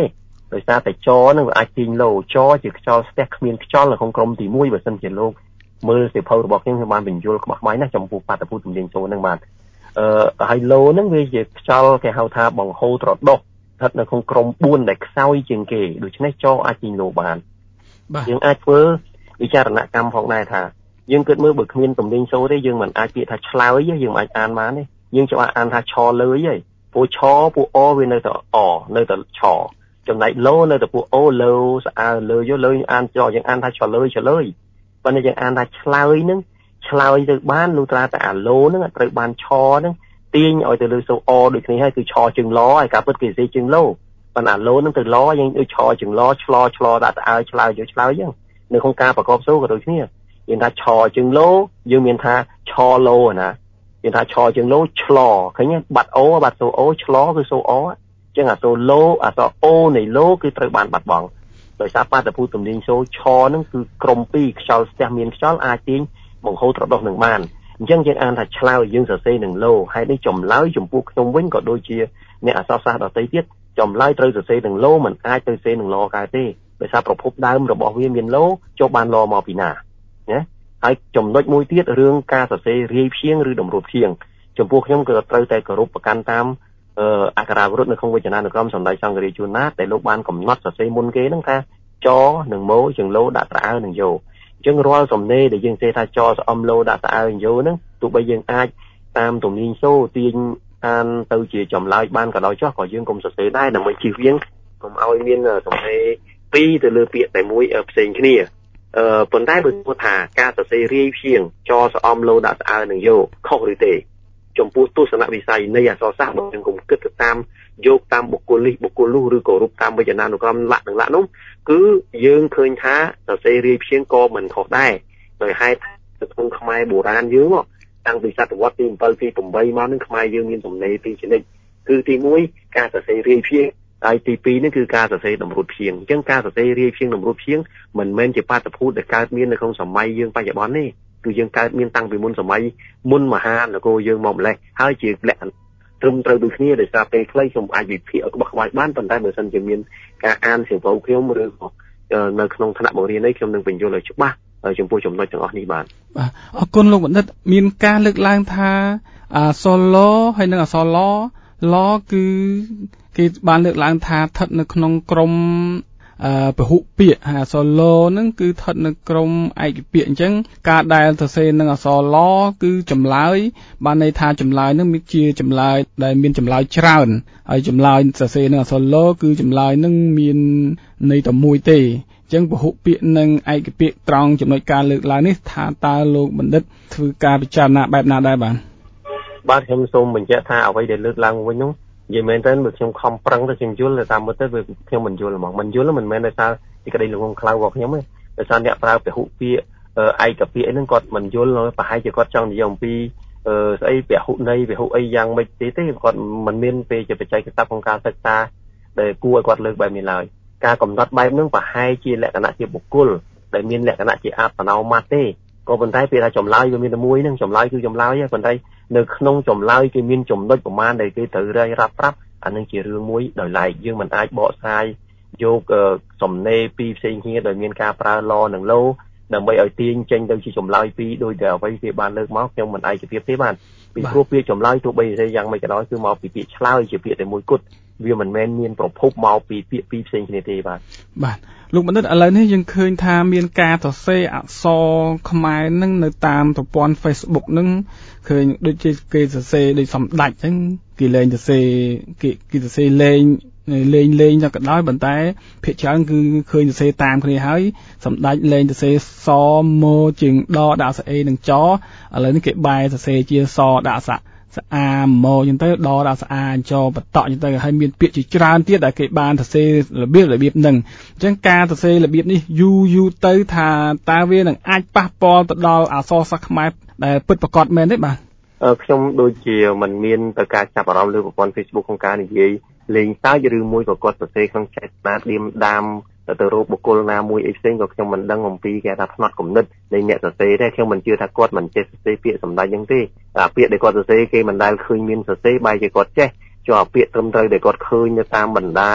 [SPEAKER 7] ដោយសារតែចនឹងវាអាចទាញលោចជាខ្យល់ស្ទះគ្មានខ្យល់នៅក្នុងក្រុមទី1បើសិនជាលោកមើលសិភៅរបស់ខ្ញុំបានបញ្យល់ក្បោះក្បាយណាស់ចំពោះបាតុភូតទំនាញសូហ្នឹងបាទហើយលោហ្នឹងវាជាខ្យល់គេហៅថាបង្ហូរត្រដុសស្ថិតនៅក្នុងក្រុម4ដែលខ្សោយជាងគេដូច្នេះចអាចទាញលោបានយើងអាចធ្វើវិចារណកម្មផងដែរថាយើងគិតមើលបើគ្មានទំនាញសូទេយើងមិនអាចពាក្យថាឆ្លើយយើងមិនអាចអានបានទេយើងច្បាស់អានថាឆលើយហើយពួកឆពួកអវានៅតែអនៅតែឆចំណែកលោនៅតែពួកអូលើស្អើលើយលើអានចយើងអានថាឆ្លើយប៉ុន្តែយើងអានថាឆ្លើយហ្នឹងឆ្លើយទៅបានលុះត្រាតែអាលោហ្នឹងត្រូវបានឆហ្នឹងទាញឲ្យទៅលើសូអដូចគ្នាហើយគឺឆជើងឡហើយការពិតគេនិយាយជើងលោប៉ុន្តែអាលោហ្នឹងទៅឡយើងដូចឆជើងឡឆ្លោដាក់ទៅអើឆ្លើយយកឆ្លើយអញ្ចឹងនៅក្នុងការប្រកបសូក៏ដូចគ្នាយើងថាឆជើងលោយើងមានថាឆលោណាយើងថាឆជើងលោឆ្លឃើញបាត់អូបាត់សូអូឆ្លគឺសូអអញ្ចឹងអាសូលោអាសូអូនៃលោគឺត្រូវបានបាត់បង់ដោយសារបាតុភូតទំនាញសូឆហ្នឹងគឺក្រុម2ខ្យល់ស្ទះមានខ្យល់អាចទាញបង្ហូរត្រដុសនឹងបានអញ្ចឹងយើងអានថាឆ្លើយយើងសរសេរនឹងលោហើយនេះចម្លើយចំពោះខ្ញុំវិញក៏ដូចជាអ្នកអក្សរសាស្ត្រដទៃទៀតចម្លើយត្រូវសរសេរនឹងលោមិនអាចទៅសរសេរនឹងលកើតទេដោយសារប្រភពដើមរបស់វាមានលោចុះបានលមកពីណាណាហើយចំណុចមួយទៀតរឿងការសរសេររាយព្យាង្គឬតម្រួតព្យាង្គចំពោះខ្ញុំក៏ត្រូវតែគោរពប្រកាន់តាមអក្ខរាវិរុទ្ធនៅក្នុងវចនានុក្រមសម្ដេចសង្ឃរាជជួនណាដែលលោកបានកំណត់សរសេរមុនគេហ្នឹងថាចនិងម៉ូជាងលោដាក់ត្រអើនឹងយោអញ្ចឹងរាល់សំណេរដែលយើងសេថាចស្អំលោដាក់ត្រអើនឹងយោហ្នឹងទោះបីយើងអាចតាមទំនាញសូទាញអានទៅជាចម្លើយបានក៏ដោយចុះក៏យើងកុំសរសេរដែរដើម្បីជៀសវាងកុំឲ្យមានសំណេរ2ទៅលើពាក្យតែមួយផ្សេងគ្នាប៉ុន្តែបើพูดថាការសរសេររាយព្យាង្គចស្អំលោដាក់ត្រអើនឹងយោខុសឬទេចំពោះទស្សនវិស័យនៃអក្សរសាស្ត្របើយើងកុំគិតទៅតាមយកតាមបុគ្គលនេះបុគ្គលនោះឬក៏រូបតាមវចនានុក្រមលក្ខណៈនោះគឺយើងឃើញថាសរសេររាយព្យាង្គក៏មិនខុសដែរដោយហេតុទៅក្នុងខ្មែរបុរាណយើងតាំងពីសតវត្សទី7ទី8មកនឹងខ្មែរយើងមានសំណេរពីរជនិតគឺទី1ការសរសេររាយព្យាង្គហើយទី2នេះគឺការសរសេរតម្រួតព្យាង្គអញ្ចឹងការសរសេររាយព្យាង្គតម្រួតព្យាង្គមិនមែនជាបាតុភូតដែលកើតមាននៅក្នុងសម័យយើងបច្ចុប្បន្នទេគឺយើងកើតមានតាំងពីមុនសម័យមុនមហានគរយើងមកម្លេះហើយជាលក្ខណៈត្រឹមត្រូវដូចគ្នាដោយសារពេលខ្លីខ្ញុំអាចវិភាគឲ្យក្បោះក្បាយបានប៉ុន្តែបើសិនជាមានការអានសៀវភៅខ្ញុំឬក៏នៅក្នុងថ្នាក់បង្រៀននេះខ្ញុំនឹងបញ្យល់ឲ្យច្បាស់ចំពោះចំណុចទាំងអស់នេះបាទ
[SPEAKER 6] អរគុណលោកបណ្ឌិតមានការលើកឡើងថាអក្សរឡហើយនិងអក្សរឡគឺគេបានលើកឡើងថាស្ថិតនៅក្នុងក្រុមពហុពាក្យអក្សរឡហ្នឹងគឺស្ថិតនៅក្រុមឯកពាក្យអញ្ចឹងការដែលសរសេរនឹងអក្សរឡគឺចម្លើយបានន័យថាចម្លើយហ្នឹងមានជាចម្លើយដែលមានចម្លើយច្រើនហើយចម្លើយសរសេរនឹងអក្សរឡគឺចម្លើយហ្នឹងមានន័យតែមួយទេអញ្ចឹងពហុពាក្យនិងឯកពាក្យត្រង់ចំណុចការលើកឡើងនេះថាតើលោកបណ្ឌិតធ្វើការពិចារណាបែបណាដែរបាទ
[SPEAKER 7] ខ្ញុំសូមបញ្ជាក់ថាអ្វីដែលលើកឡើងវិញនោះនិយាយមែនតើបើខ្ញុំខំប្រឹងទៅខ្ញុំយល់ទៅតាមមើលទៅខ្ញុំមិនយល់ហ្មងមិនយល់មិនមែនតែទីក្តីល្ងងខ្លៅរបស់ខ្ញុំទេដោយសារអ្នកប្រើពហុពាក្យឯកពាក្យហ្នឹងគាត់មិនយល់ប្រហែលជាគាត់ចង់និយាយអំពីស្អីពហុន័យពហុអីយ៉ាងម៉េចទេគាត់មិនមានពេលជាបច្ចេកទេសក្នុងការសិក្សាដែលគួរឲ្យគាត់លើកបែបនេះឡើយការកំណត់បែបហ្នឹងប្រហែលជាលក្ខណៈជាបុគ្គលដែលមានលក្ខណៈជាអបណោម័តទេក៏ប៉ុន្តែពេលថាចម្លើយវាមានតែមួយហ្នឹងចម្លើយគឺចម្លើយហ្នឹងប៉ុន្តែនៅក្នុងចម្លើយគេមានចំណុចប្រមាណដែលគេត្រូវរាយរាប់ប្រាប់អានឹងជារឿងមួយដោយឡែកយើងមិនអាចបកស្រាយយកសំណេរពីរផ្សេងគ្នាដោយមានការប្រើឡនិងឡដើម្បីឲ្យទាញចេញទៅជាចម្លើយពីរដោយតែអ្វីគេបានលើកមកខ្ញុំមិនឯកភាពទេបាទពីព្រោះពាក្យចម្លើយទោះបីជាយ៉ាងម៉េចក៏ដោយគឺមកពីពាក្យឆ្លើយជាពាក្យតែមួយគត់វាមិនមែនមានប្រភពមកពីពាក្យពីរផ្សេងគ្នាទេបាទ
[SPEAKER 6] លោកបណ្ឌិតឥឡូវនេះយើងឃើញថាមានការសរសេរអក្សរខ្មែរនឹងនៅតាមប្រព័ន្ធ Facebook នឹងឃើញដូចជាគេសរសេរដូចសម្ដេចអញ្ចឹងគេលែងសរសេរគេសរសេរលេងទៅក៏ដោយប៉ុន្តែភាគច្រើនគឺឃើញសរសេរតាមគ្នាហើយសម្ដេចលែងសរសេរសម៉ូជាងដដាក់សអេនឹងចឥឡូវនេះគេបែរសរសេរជាសដាក់សអាម៉ូអញ្ចឹងទៅដដាក់ស្អាអញ្ចបតអញ្ចឹងទៅហើយមានពាក្យជាច្រើនទៀតដែលគេបានសរសេររបៀបហ្នឹងអញ្ចឹងការសរសេររបៀបនេះយូរទៅថាតើវានឹងអាចប៉ះពាល់ទៅដល់អក្សរសាស្ត្រខ្មែរដែលពិតប្រាកដមែនទេបាទ
[SPEAKER 7] ខ្ញុំដូចជាមិនមានទៅការចាប់អារម្មណ៍លើប្រព័ន្ធ Facebook ក្នុងការនិយាយលេងសើចឬមួយក៏គាត់សរសេរក្នុងចែកណាឌៀមដាមទៅរកបុគ្គលណាមួយអីផ្សេងក៏ខ្ញុំមិនដឹងអំពីគេថាផ្នត់គំនិតនៃអ្នកសរសេរដែរខ្ញុំមិនជឿថាគាត់មិនចេះសរសេរពាក្យសម្ដេចហ្នឹងទេពាក្យដែលគាត់សរសេរគេមិនដែលឃើញមានសរសេរបែរជាគាត់ចេះចុះពាក្យត្រឹមត្រូវដែលគាត់ឃើញនៅតាមបណ្ដា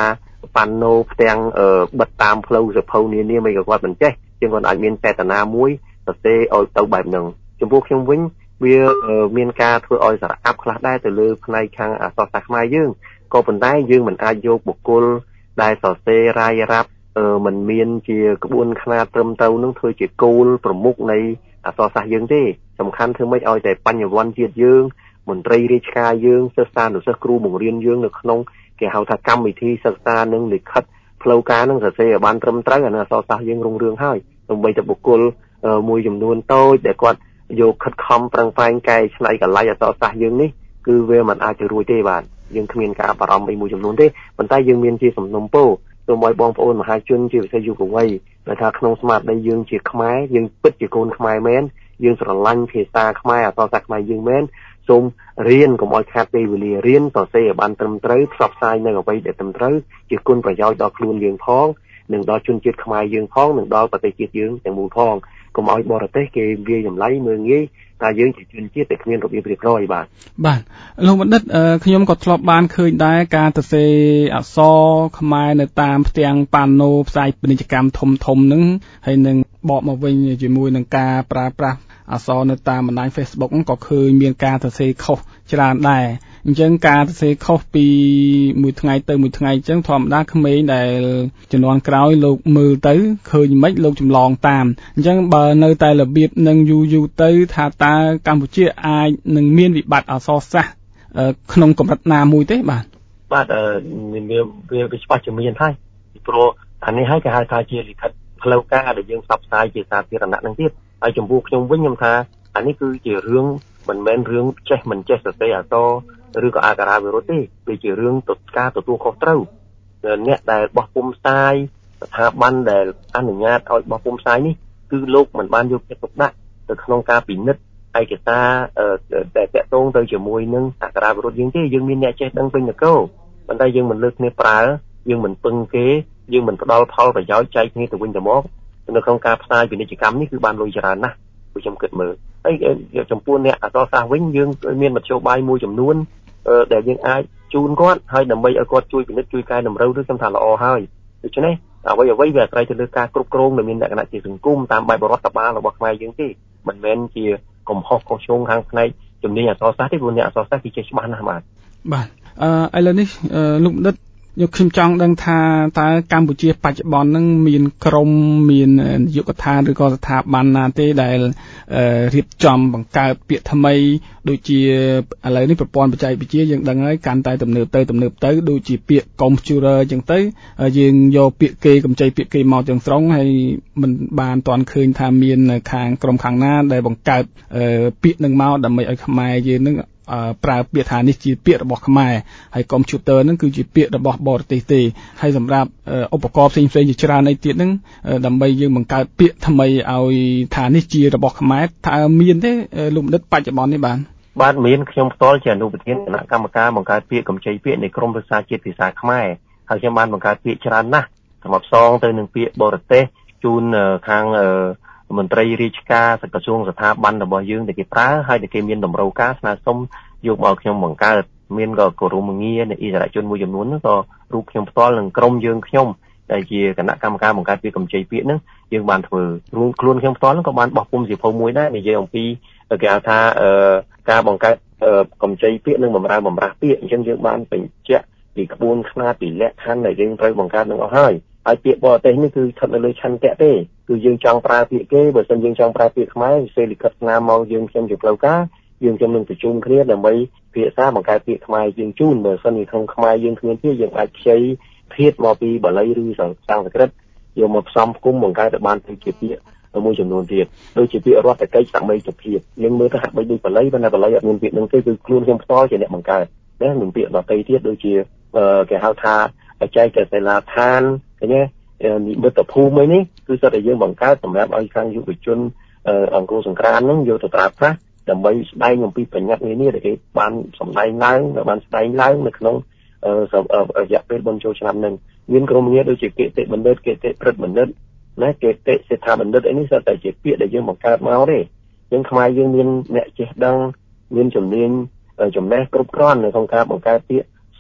[SPEAKER 7] ប៉ាណូផ្ទាំងបិទតាមផ្លូវសភៅនានាមិនក៏គាត់មិនចេះជាងគាត់អាចមានចេតនាមួយសរសេរឲ្យទៅបែបហ្នឹងចំពោះខ្ញុំវិញវាមានការធ្វើឲ្យសារអាប់ខ្លះដែរទៅលើផ្នែកខាងអក្សរសាស្ត្រខ្មែរយើងក៏ប៉ុន្តែយើងមិនអាចយកបុគ្គលដែលសរសេររាយរាប់មិនមានជាក្បួនខ្នាតត្រឹមត្រូវនឹងធ្វើជាគោលប្រមុខនៃអក្សរសាស្ត្រយើងទេសំខាន់ធ្វើម៉េចឲ្យតែបញ្ញវន្តជាតិយើងមន្ត្រីរាជការយើងសិស្សានុសិស្សគ្រូបង្រៀនយើងនៅក្នុងគេហៅថាកម្មវិធីសិក្សានិងលិខិតផ្លូវការនឹងសរសេរឲ្យបានត្រឹមត្រូវអាអក្សរសាស្ត្រយើងរុងរឿងហើយដើម្បីតែបុគ្គលមួយចំនួនតូចដែលគាត់យកខិតខំប្រឹងប្រែងកែច្នៃកល័យអក្សរសាស្ត្រយើងនេះគឺវាមិនអាចទៅរួចទេបាទយើងគ្មានការបារម្ភអីមួយចំនួនទេប៉ុន្តែយើងមានជាសំណុំពរសូមឲ្យបងប្អូនមហាជនជាពិសេសយុវវ័យដែលថាក្នុងស្មារតីយើងជាខ្មែរយើងពិតជាកូនខ្មែរមែនយើងស្រឡាញ់ភាសាខ្មែរអក្សរសាស្ត្រខ្មែរយើងមែនសូមរៀនកុំឲ្យខាតពេលវេលារៀនសរសេរឲ្យបានត្រឹមត្រូវផ្សព្វផ្សាយនៅអ្វីដែលត្រឹមត្រូវជាគុណប្រយោជន៍ដល់ខ្លួនយើងផងនិងដល់ជនជាតិខ្មែរយើងផងនិងដល់ប្រទេសជាតិយើងទាំងមូលផងកុំឲ្យបរទេសគេវាយតម្លៃមើលងាយថាយើងជាជនជាតិតែគ្មានរបៀបរៀបរយបាទ
[SPEAKER 6] លោកបណ្ឌិតខ្ញុំក៏ធ្លាប់បានឃើញដែរការសរសេរអក្សរខ្មែរនៅតាមផ្ទាំងប៉ាណូផ្សាយពាណិជ្ជកម្មធំហ្នឹងហើយនឹងបកមកវិញជាមួយនឹងការប្រើប្រាស់អក្សរនៅតាមបណ្ដាញ Facebook ក៏ឃើញមានការសរសេរខុសច្រើនដែរអញ្ចឹងការសរសេរខុសពីមួយថ្ងៃទៅមួយថ្ងៃអញ្ចឹងធម្មតាក្មេងដែលជំនាន់ក្រោយលោកមើលទៅឃើញមិនលោកចម្លងតាមអញ្ចឹងបើនៅតែរបៀបនឹងយូរទៅថាតើកម្ពុជាអាចនឹងមានវិបត្តិអក្សរសាស្ត្រក្នុងកម្រិតណាមួយទេបាទ
[SPEAKER 7] វាច្បាស់ជាមានហើយព្រោះអានេះហើយគេហៅថាជាលិខិតផ្លូវការដែលយើងផ្សព្វផ្សាយជាសាធារណៈនឹងទៀតហើយចំពោះខ្ញុំវិញខ្ញុំថាអានេះគឺជារឿងមិនមែនរឿងចេះមិនចេះសរសេរអក្សរឬក៏អក្ខរាវិរុទ្ធទេវាជារឿងការទទួលខុសត្រូវអ្នកដែលបោះពុម្ពផ្សាយស្ថាប័នដែលអនុញ្ញាតឲ្យបោះពុម្ពផ្សាយនេះគឺលោកមិនបានយកចិត្តទុកដាក់ទៅក្នុងការពិនិត្យឯកសារដែលតាក់ទងទៅជាមួយនឹងអក្ខរាវិរុទ្ធយើងទេយើងមានអ្នកចេះដឹងពេញនគរប៉ុន្តែយើងមិនលើកគ្នាប្រើយើងមិនពឹងគេយើងមិនផ្ដល់ផលប្រយោជន៍ចែកគ្នាទៅវិញទៅមកនៅក្នុងការផ្សាយពាណិជ្ជកម្មនេះគឺបានលុយច្រើនណាស់ខ្ញុំគិតមើលហើយចំពោះអ្នកអក្សរសាស្ត្រវិញយើងមានមធ្យោបាយមួយចំនួនដែលយើងអាចជូនគាត់ហើយដើម្បីឲ្យគាត់ជួយពិនិត្យជួយកែតម្រូវឬខ្ញុំថាល្អហើយដូច្នេះអ្វីវាអាស្រ័យទៅលើការគ្រប់គ្រងដែលមានលក្ខណៈជាសង្គមតាមបែបរដ្ឋបាលរបស់ខ្មែរយើងទេមិនមែនជាកំហុសខុសឆ្គងខាងផ្នែកជំនាញអក្សរសាស្ត្រទេព្រោះអ្នកអក្សរសាស្ត្រគឺចេះច្បាស់ណាស់បាទ
[SPEAKER 6] ឥឡូវនេះលោកបណ្ឌិតខ្ញុំចង់ដឹងថាតើកម្ពុជាបច្ចុប្បន្នហ្នឹងមានក្រមមាននាយកដ្ឋានឬក៏ស្ថាប័នណាទេដែលរៀបចំបង្កើតពាក្យថ្មីដូចជាឥឡូវនេះប្រព័ន្ធបច្ចេកវិទ្យាយើងដឹងហើយកាន់តែទំនើបទៅដូចជាពាក្យកុំព្យូទ័រអញ្ចឹងទៅយើងយកពាក្យគេកម្ចីពាក្យគេមកទាំងស្រុងហើយមិនបានទាន់ឃើញថាមានខាងក្រមខាងណាដែលបង្កើតពាក្យនឹងមកដើម្បីឲ្យខ្មែរយើងនឹងប្រើពាក្យថានេះជាពាក្យរបស់ខ្មែរហើយកុំព្យូទ័រហ្នឹងគឺជាពាក្យរបស់បរទេសទេហើយសម្រាប់ឧបករណ៍ផ្សេងជាច្រើនឯទៀតហ្នឹងដើម្បីយើងបង្កើតពាក្យថ្មីឲ្យថានេះជារបស់ខ្មែរតើមានទេលោកបណ្ឌិតបច្ចុប្បន្ននេះ
[SPEAKER 7] បាទមានខ្ញុំផ្ទាល់ជាអនុប្រធានគណៈកម្មការបង្កើតពាក្យកម្ចីពាក្យនៃក្រមភាសាជាតិភាសាខ្មែរហើយខ្ញុំបានបង្កើតពាក្យច្រើនណាស់សម្រាប់សងទៅនឹងពាក្យបរទេសជូនខាងមន្ត្រីរាជការក្រសួងស្ថាប័នរបស់យើងដែលគេប្រើហើយដែលគេមានតម្រូវការស្នើសុំយកមកខ្ញុំបង្កើតមានក៏គោរមងារនៃអិសរាជជនមួយចំនួនក៏រូបខ្ញុំផ្ទាល់នឹងក្រុមយើងខ្ញុំដែលជាគណៈកម្មការបង្កើតពាក្យកម្ចីពាក្យហ្នឹងយើងបានធ្វើរួមខ្លួនខ្ញុំផ្ទាល់ក៏បានបោះពុម្ពសៀវភៅមួយដែរនិយាយអំពីគេហៅថាការបង្កើតកម្ចីពាក្យនិងបម្រើបម្រាស់ពាក្យអញ្ចឹងយើងបានបញ្ជាក់ពីក្បួនខ្នាតពីលក្ខខណ្ឌដែលយើងត្រូវបង្កើតនឹងអស់ហើយពាក្យបរទេសនេះគឺស្ថិតនៅលើឆន្ទៈទេគឺយើងចង់ប្រើពាក្យគេបើមិនយើងចង់ប្រើពាក្យខ្មែរសេលិខិតស្នាមមកយើងខ្ញុំជាផ្លូវការយើងខ្ញុំនឹងប្រជុំគ្នាដើម្បីភាសាបង្កើតពាក្យខ្មែរយើងជូនបើមិនក្នុងខ្មែរយើងគ្មានពាក្យយើងអាចខ្ចីធាតុមកពីបាលីឬសំស្ក្រឹតយកមកផ្សំផ្គុំបង្កើតឲ្យបានជាពាក្យមួយចំនួនទៀតដូចជាពាក្យរដ្ឋកិច្ចសមីទភាពយើងមើលទៅហាក់បីដូចបាលីប៉ុន្តែបាលីអត់មានពាក្យនឹងទេគឺខ្លួនខ្ញុំផ្ទាល់ជាអ្នកបង្កើតណានឹងពាក្យដទៃទៀតដូចជាគេហៅថាចែកសិលាដ្ឋានឃើញទេនិមិត្តភូមិនេះគឺសិតតែយើងបង្កើតសម្រាប់ឲ្យខាងយុវជនអង្គរសង្គ្រាមហ្នឹងយកទៅប្រើប្រាស់ដើម្បីស្ដែងអំពីបញ្ញត្តិនានាដែលគេបានសម្ដែងឡើងបានស្ដែងឡើងនៅក្នុងរយៈពេលបុណ្យចូលឆ្នាំហ្នឹងមានក្រុមងារដូចជាគតិបណ្ឌិតគតិព្រឹទ្ធបណ្ឌិតណាគតិសេដ្ឋាបណ្ឌិតអីនេះសិតតែជាពាក្យដែលយើងបង្កើតមកទេយើងខ្មែរយើងមានអ្នកចេះដឹងមានជំនាញចំណេះគ្រប់គ្រាន់នៅក្នុងការបង្កើតពាក្យស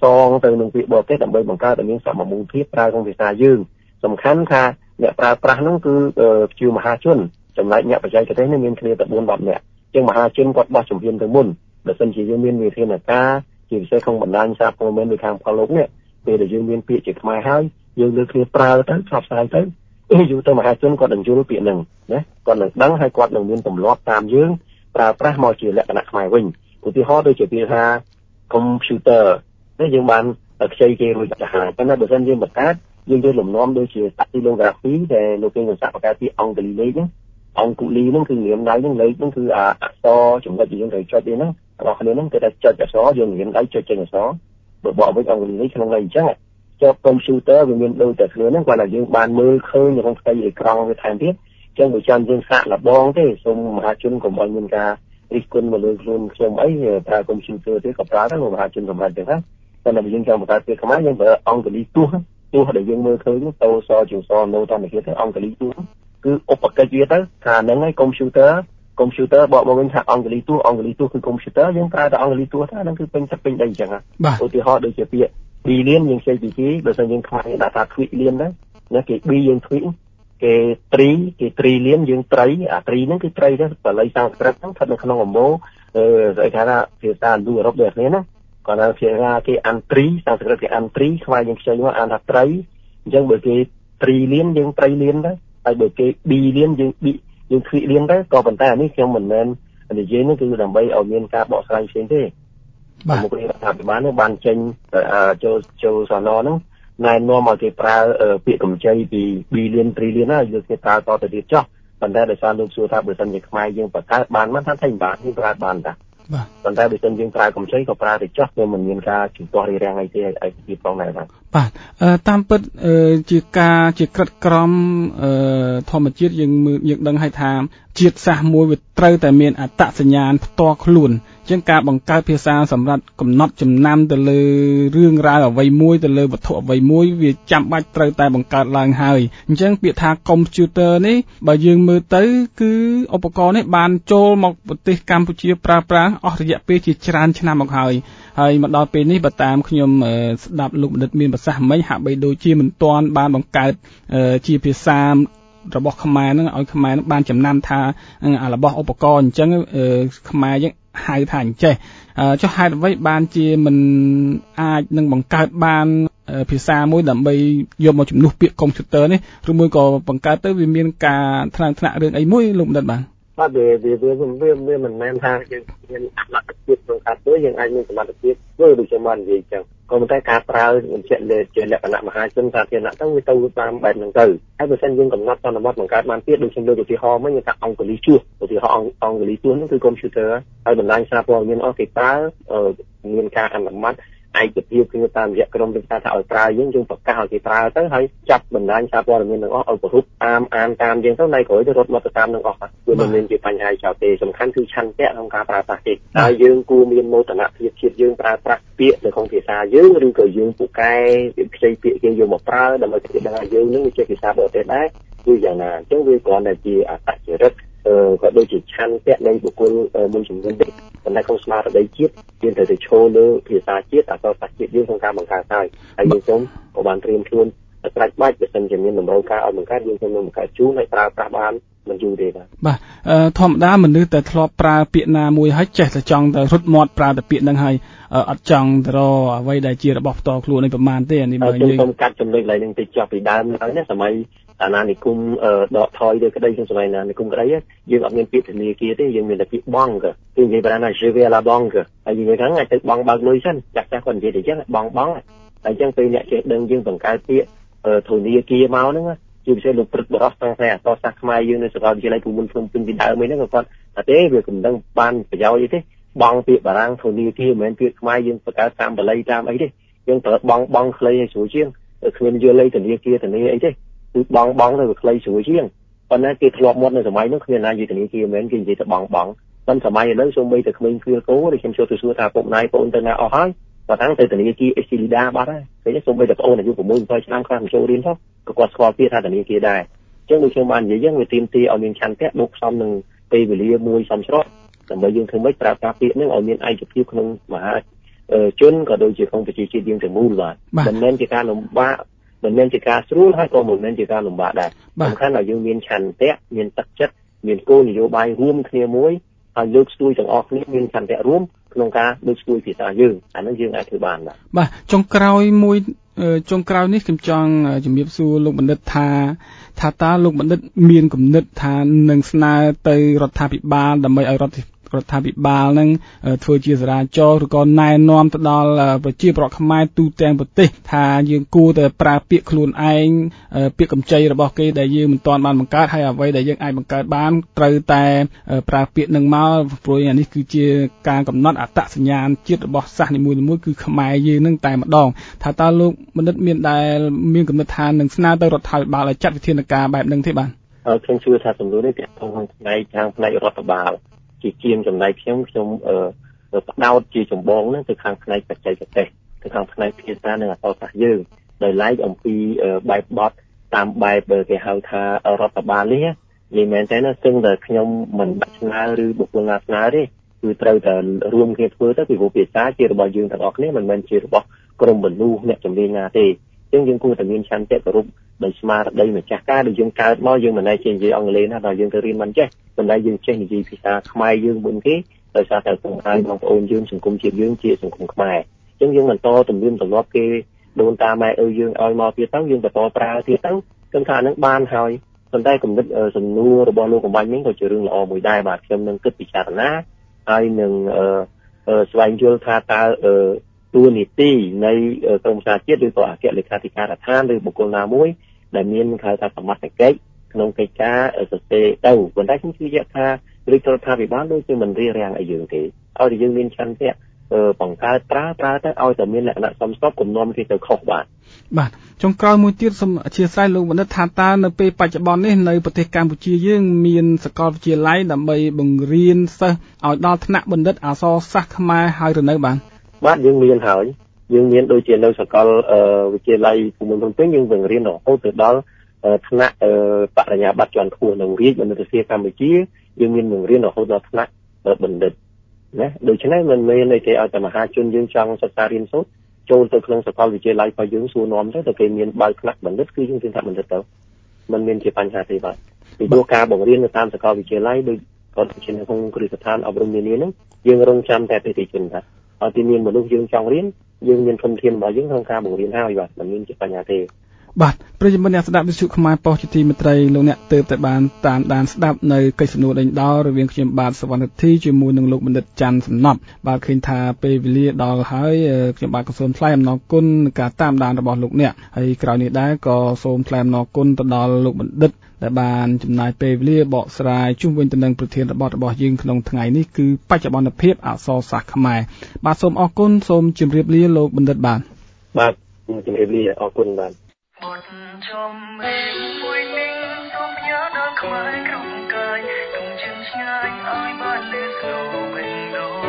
[SPEAKER 7] សងទៅនឹងពាក្យបរទេសដើម្បីបង្កើតឲ្យមានសមមូលភាពប្រើក្នុងភាសាយើងសំខាន់ថាអ្នកប្រើប្រាស់ហ្នឹងគឺជាមហាជនចំណែកអ្នកបច្ចេកទេសនេះមានគ្នាតែ4-10នាក់ជាងមហាជនគាត់បោះជំហានទៅមុនបើសិនជាយើងមានវិធានការជាពិសេសក្នុងបណ្ដាញសារព័ត៌មាននៅខាងផលលោកនេះពេលដែលយើងមានពាក្យជាខ្មែរហើយយើងលើកគ្នាប្រើទៅផ្សព្វផ្សាយទៅយូរទៅមហាជនគាត់នឹងយល់ពាក្យហ្នឹងណាគាត់នឹងដឹងហើយគាត់នឹងមានទម្លាប់តាមយើងប្រើប្រាស់មកជាលក្ខណៈខ្មែរវិញឧទាហរណ៍ដូចជាពាក្យថា computer នេះយើងបានខ្ចីគេរួចទៅហើយប៉ុន្តែបើសិនយើងបង្កើតយើងយកលំនាំដូចជា stylography ដែលលោកពេញសរស័ក្តិបង្កើតពីអង់គ្លីសលេខហ្នឹងអង្គុលីហ្នឹងគឺនាមដៃហ្នឹងលេខហ្នឹងគឺអក្សរចំណុចដែលយើងត្រូវចុចទេហ្នឹងរបស់គ្នាហ្នឹងគឺតែចុចអក្សរយើងនាមដៃចុចចេញអក្សរបើបកវិញអង្គុលីលេខក្នុងលេខអញ្ចឹងចុច computer វាមានដូចតែគ្នាហ្នឹងគាត់ថាយើងបានមើលឃើញក្នុងផ្ទៃអេក្រង់វាថែមទៀតអញ្ចឹងបើចាំយើងសាកល្បងទេសូមមហាជនកុំឲ្យមានការរិះគន់មកលើខ្លួនខ្ញុំអីប្រើ computer ទេក៏ប្រើដែរមហាជនសម្រាប់ចឹងណាតែបើយើងចង់បង្កើតពាក្យខ្មែរយើងប្រើអង្គុលីទោះដែលយើងមើលឃើញតោសជាសណូធម្មជាតិទៅអង្គុលីទោះគឺឧបកិច្ចវាទៅថាហ្នឹងហើយកុំព្យូទ័របកមកវិញថាអង្គុលីទោះគឺកុំព្យូទ័រយើងប្រើតែអង្គុលីទោះថាហ្នឹងគឺពេញដីអញ្ចឹងឧទាហរណ៍ដូចជាពាក្យ billion យើងចេញពីគេបើសិនយើងខ្មែរដាក់ថា trillion ណាគេ b យើង twin គេ trillion យើងត្រីអា tri ហ្នឹងគឺត្រីទៅបាលីសំស្ក្រឹតហ្នឹងស្ថិតនៅក្នុងអម្បូរស្អីគេថាភាសាឥណ្ឌូអឺរ៉ុបដូចគ្នាណាគាត់ថាភាសាគេ antri សំស្ក្រឹតគេ antri ខ្មែរយើងខ្ចីមកអានថាត្រីអញ្ចឹងបើគេ trillion យើងត្រីលៀនទៅហើយបើគេ billion យើងទ្វីលៀនទៅក៏ប៉ុន្តែអានេះខ្ញុំមិនមែននិយាយនេះគឺដើម្បីឲ្យមានការបកស្រាយផ្សេងទេបាទមកនេះរដ្ឋាភិបាលនេះបានចេញចូលសនហ្នឹងណែនាំឲ្យគេប្រើពាក្យកម្ចីពី billion trillion ហើយយកគេប្រើតទៅទៀតចុះប៉ុន្តែដោយសារលោកសួរថាបើសិនជាខ្មែរយើងបង្កើតបានមិនថាតែបាទយើងប្រើបានតាបាទប៉ុន្តែបើសិនយើងប្រើកម្ចីក៏ប្រើទៅចុះវាមិនមានការជំទាស់រារាំងអីទេឲ្យទីផងដែរបាទ
[SPEAKER 6] តាមពិតជាការជាក្រិតក្រមធម្មជាតិយើងដឹងហើយថាជាតិសាសន៍មួយវាត្រូវតែមានអត្តសញ្ញាណផ្ទាល់ខ្លួនអញ្ចឹងការបង្កើតភាសាសម្រាប់កំណត់ចំណាំទៅលើរឿងរ៉ាវអ្វីមួយទៅលើវត្ថុអ្វីមួយវាចាំបាច់ត្រូវតែបង្កើតឡើងហើយអញ្ចឹងពាក្យថា computer នេះបើយើងមើលទៅគឺឧបករណ៍នេះបានចូលមកប្រទេសកម្ពុជាប្រើប្រាស់អស់រយៈពេលជាច្រើនឆ្នាំមកហើយមកដល់ពេលនេះបើតាមខ្ញុំស្ដាប់លោកបណ្ឌិតមានប្រសាសន៍មិញហាក់បីដូចជាមិនទាន់បានបង្កើតជាភាសារបស់ខ្មែរនឹងឲ្យខ្មែរនឹងបានចំណាំថារបស់ឧបករណ៍អញ្ចឹងខ្មែរយើងហៅថាអញ្ចេះចុះហេតុអ្វីបានជាមិនអាចនឹងបង្កើតបានភាសាមួយដើម្បីយកមកជំនួសពាក្យកុំព្យូទ័រនេះឬមួយក៏បង្កើតទៅវាមានការថ្នាក់រឿងអីមួយលោកបណ្ឌិតបាទ
[SPEAKER 7] វាមិនមែនថាយើងមានសមត្ថភាពក្នុងការធ្វើយើងអាចមានសមត្ថភាពធ្វើដូចជាបាននិយាយចឹងក៏ប៉ុន្តែការប្រើបញ្ជាក់ជាលក្ខណៈមហាជនសាធារណៈទៅវាទៅតាមបែបហ្នឹងទៅហើយបើសិនយើងកំណត់សន្មតបង្កើតបានទៀតដូចខ្ញុំលើកឧទាហរណ៍មិញថាអង្គុលីជួសឧទាហរណ៍អង្គុលីជួសហ្នឹងគឺកុំព្យូទ័រហើយបណ្ដាញសារព័ត៌មានអស់គេប្រើមានការអនុម័តឯកភាពគឺតាមរយៈក្រុមប្រឹក្សាថាឲ្យប្រើយើងប្រកាសឲ្យគេប្រើទៅហើយចាប់បណ្ដាញសារព័ត៌មានទាំងអស់ឲ្យប្រហុកអានតាមយើងទៅណៃក្រោយទៅរត់មកទៅតាមនឹងអស់គឺមិនមានជាបញ្ហាចោលទេសំខាន់គឺឆន្ទៈក្នុងការប្រើប្រាស់ទេហើយយើងគួរមានមោទនភាពជាតិយើងប្រើប្រាស់ពាក្យនៅក្នុងភាសាយើងឬក៏យើងពូកែខ្ចីពាក្យគេយកមកប្រើដើម្បីគេដឹងថាយើងនឹងជាភាសាបរទេសដែរគឺយ៉ាងណាអញ្ចឹងវាគ្រាន់តែជាអត្តចរិតក៏ដូចជាឆន្ទៈនៃបុគ្គលមួយចំនួនទេប៉ុន្តែក្នុងស្មារតីជាតិយើងត្រូវតែឈរលើភាសាជាតិអក្សរសាស្ត្រជាតិយើងក្នុងការបង្កើតហើយយើងសូមក៏បានត្រៀមខ្លួនត្រាច់បាច់បើសិនជាមានតម្រូវការឲ្យបង្កើតយើងសូមបង្កើតជូនហើយប្រើប្រាស់បានមិនយូរទេ
[SPEAKER 6] បាទធម្មតាមនុស្សតែធ្លាប់ប្រើពាក្យណាមួយហើយចេះតែចង់តែរត់មាត់ប្រើតែពាក្យហ្នឹងហើយអត់ចង់ទៅរកអ្វីដែលជារបស់ផ្ទាល់ខ្លួននេះប្រហែលទេអានេះបើ
[SPEAKER 7] យើងសូមកាត់ចំណុចឡើយនឹងតិចចុះពីដើមហើយណាសម័យអាណានិគមដកថយទៅក្តីក្នុងសម័យអាណានិគមក្តីយើងអត់មានពាក្យធនាគារទេយើងមានតែពាក្យបងគឺនិយាយបានថា je vais à la banque ហើយនិយាយថាអាចទៅបងបើកលុយសិនចាក់គាត់និយាយទៅចឹងបងហើយអញ្ចឹងពេលអ្នកចេះដឹងយើងបង្កើតពាក្យធនាគារមកហ្នឹងជាពិសេសលោកព្រឹទ្ធបរិសទាំងតែអក្សរសាស្ត្រខ្មែរយើងនៅសាកលវិទ្យាល័យភូមិន្ទភ្នំពេញពីដើមហ្នឹងក៏គាត់ថាទេវាមិនដឹងបានប្រយោជន៍អីទេបងពាក្យបារាំងធនាគារមិនមែនពាក្យខ្មែរយើងបង្កើតតាមបាលីតាមអីទេយើងប្រើបងខ្លីឲ្យស្រួលជាងគ្មានយល់លេខធនាគារធនាអីទេគឺបងទៅវាខ្លីស្រួលជាងប៉ុន្តែគេធ្លាប់មុននៅសម័យនោះគ្មានណានិយាយធនាគារមិនមែនគេនិយាយតែបងប៉ុន្តែសម័យឥឡូវសូម្បីតែក្មេងគ្រាលគោដែលខ្ញុំចូលទៅសួរថាពុកណៃបងទៅណាអស់ហើយគាត់ថាទៅធនាគារ Excelida បាត់ហើយគេសូម្បីតែបងអាយុ6 7ឆ្នាំខ្លះមិនចូលរៀនផងក៏គាត់ស្គាល់ពាក្យថាធនាគារដែរអញ្ចឹងដូចខ្ញុំបាននិយាយយើងវាទាមទារឲ្យមានឆន្ទៈបូកផ្សំនឹងពេលវេលាមួយសមស្របដើម្បីយើងធ្វើម៉េចប្រើប្រាស់ពាក្យហ្នឹងឲ្យមានឯកភាពក្នុងមហាជនក៏ដូចជាក្នុងប្រជាជាតិយើងទាំងមូលបាទមិនមែនជាការលំបាកមិនមែនជាការស្រួលហើយក៏មិនមែនជាការលំបាកដែរសំខាន់ឲ្យយើងមានឆន្ទៈមានទឹកចិត្តមានគោលនយោបាយរួមគ្នាមួយហើយលើកស្ទួយទាំងអស់គ្នាមានឆន្ទៈរួមក្នុងការលើកស្ទួយភាសាយើងអានឹងយើងអាចធ្វើបានបាទ
[SPEAKER 6] ចុងក្រោយនេះខ្ញុំចង់ជំរាបសួរលោកបណ្ឌិតថាតើលោកបណ្ឌិតមានគំនិតថានឹងស្នើទៅរដ្ឋាភិបាលដើម្បីឲ្យរដ្ឋាភិបាលនឹងធ្វើជាចរាចរណ៍ឬក៏ណែនាំទៅដល់ប្រជាពលរដ្ឋខ្មែរទូទាំងប្រទេសថាយើងគួរតែប្រើពាក្យខ្លួនឯងពាក្យកម្ចីរបស់គេដែលយើងមិនទាន់បានបង្កើតហើយអ្វីដែលយើងអាចបង្កើតបានត្រូវតែប្រើពាក្យនឹងមកព្រោះអានេះគឺជាការកំណត់អត្តសញ្ញាណជាតិរបស់សាសនីមួយៗគឺខ្មែរយើងនឹងតែម្ដងថាតើលោកបណ្ឌិតមានគំនិតថានឹងស្នើទៅរដ្ឋាភិបាលឲ្យចាត់វិធានការបែបហ្នឹងទេបាទ
[SPEAKER 7] ខ្ញុំជឿថាសំណួរនេះទាក់ទងនឹងផ្នែករដ្ឋបាលជាជាងចំណែកខ្ញុំផ្ដោតជាចម្បងហ្នឹងទៅខាងផ្នែកបច្ចេកទេសទៅខាងផ្នែកភាសានិងអក្សរសាស្ត្រយើងដោយឡែកអំពីបែបបទតាមបែបគេហៅថារដ្ឋបាលនេះនិយាយមែនទេណាស្ទឹងតែខ្ញុំមិនបាច់ស្នើឬបុគ្គលណាស្នើទេគឺត្រូវតែរួមគ្នាធ្វើទៅពីព្រោះភាសាជារបស់យើងទាំងអស់គ្នាមិនមែនជារបស់ក្រុមមនុស្សអ្នកជំនាញណាទេអញ្ចឹងយើងគួរតែមានឆន្ទៈគោរពដោយស្មារតីម្ចាស់ការដែលយើងកើតមកយើងមិនដែលចេះនិយាយអង់គ្លេសណាដល់យើងទៅរៀនមិនចេះប៉ុន្តែយើងចេះនិយាយភាសាខ្មែរយើងមុនគេដោយសារតែបងប្អូនយើងសង្គមជាតិយើងជាសង្គមខ្មែរអញ្ចឹងយើងបន្តទំនៀមទម្លាប់គេដូនតាម៉ែឪយើងឲ្យមកទៀតទៅយើងបន្តប្រើទៀតទៅគិតថានឹងបានហើយប៉ុន្តែគំនិតសំណួររបស់លោកកំបាញ់នេះក៏ជារឿងល្អមួយដែរបាទខ្ញុំនឹងគិតពិចារណាហើយនឹងស្វែងយល់ថាតើតួនាទីនៃក្រមសារជាតិឬក៏អគ្គលេខាធិការដ្ឋានឬបុគ្គលណាមួយដែលមានហៅថាសមត្ថកិច្ចក្នុងកិច្ចការសរសេរទៅប៉ុន្តែខ្ញុំជឿជាក់ថារាជរដ្ឋាភិបាលដូចជាមិនរារាំងឲ្យយើងទេឲ្យតែយើងមានឆន្ទៈបង្កើតប្រើទៅឲ្យតែមានលក្ខណៈសមស្របគំនុំគេទៅខុសបាទ
[SPEAKER 6] ចុងក្រោយមួយទៀតសូមអធិស្ឋានលោកបណ្ឌិតថាតើនៅពេលបច្ចុប្បន្ននេះនៅប្រទេសកម្ពុជាយើងមានសាកលវិទ្យាល័យដើម្បីបង្រៀនសិស្សឲ្យដល់ថ្នាក់បណ្ឌិតអក្សរសាស្ត្រខ្មែរហើយឬនៅ
[SPEAKER 7] បាទយើងមានហើយយើងមានដូចជានៅសាកលវិទ្យាល័យភូមិន្ទភ្នំពេញយើងបង្រៀនរហូតទៅដល់ថ្នាក់បរិញ្ញាបត្រជាន់ខ្ពស់នៅរាជបណ្ឌិតវិទ្យាកម្ពុជាយើងមានបង្រៀនរហូតដល់ថ្នាក់បណ្ឌិតណាដូច្នេះមិនមែនទេឲ្យតែមហាជនយើងចង់សិក្សារៀនសូត្រចូលទៅក្នុងសាកលវិទ្យាល័យរបស់យើងសួរនាំទៅតែគេមានបើកថ្នាក់បណ្ឌិតគឺយើងមានថ្នាក់បណ្ឌិតទៅមិនមានជាបញ្ហាទេបាទពីព្រោះការបង្រៀននៅតាមសាកលវិទ្យាល័យដូចក៏ជានៅក្នុងគ្រឹះស្ថានអប់រំនានាហ្នឹងយើងរងចាំតែអតិថិជនថាឲ្យទីមានមនុស្សយើងចង់រៀនយើងមានធនធានរបស់យើងក្នុងការបង្រៀនហើយបាទមិនមានជាបញ្ហាទេ
[SPEAKER 6] បាទប្រិយមិត្តអ្នកស្ដាប់វិទ្យុខ្មែរប៉ុស្តិ៍ជាទីមេត្រីលោកអ្នកទើបតែបានតាមដានស្ដាប់នៅកិច្ចសំណួរដេញដោលរវាងខ្ញុំបាទសវណ្ណធីជាមួយនឹងលោកបណ្ឌិតច័ន្ទសំណប់បាទឃើញថាពេលវេលាដល់ហើយខ្ញុំបាទក៏សូមថ្លែងអំណរគុណនឹងការតាមដានរបស់លោកអ្នកហើយក្រោយនេះដែរក៏សូមថ្លែងអំណរគុណទៅដល់លោកបណ្ឌិតដែលបានចំណាយពេលវេលាបកស្រាយជុំវិញទៅនឹងប្រធានបទរបស់យើងក្នុងថ្ងៃនេះគឺបច្ចុប្បន្នភាពអក្សរសាស្ត្រខ្មែរបាទសូមអរគុណសូមជម្រាបលាលោកបណ្ឌិតបាទ
[SPEAKER 7] ជម្រាបលាអរគុណបាទ
[SPEAKER 8] បទចំរៀងមួយនេះសូមផ្ញើដល់ខ្មែរគ្រប់កាយគុំជិនឆ្ងាយឲ្យបានលឺស្នូបេះដូង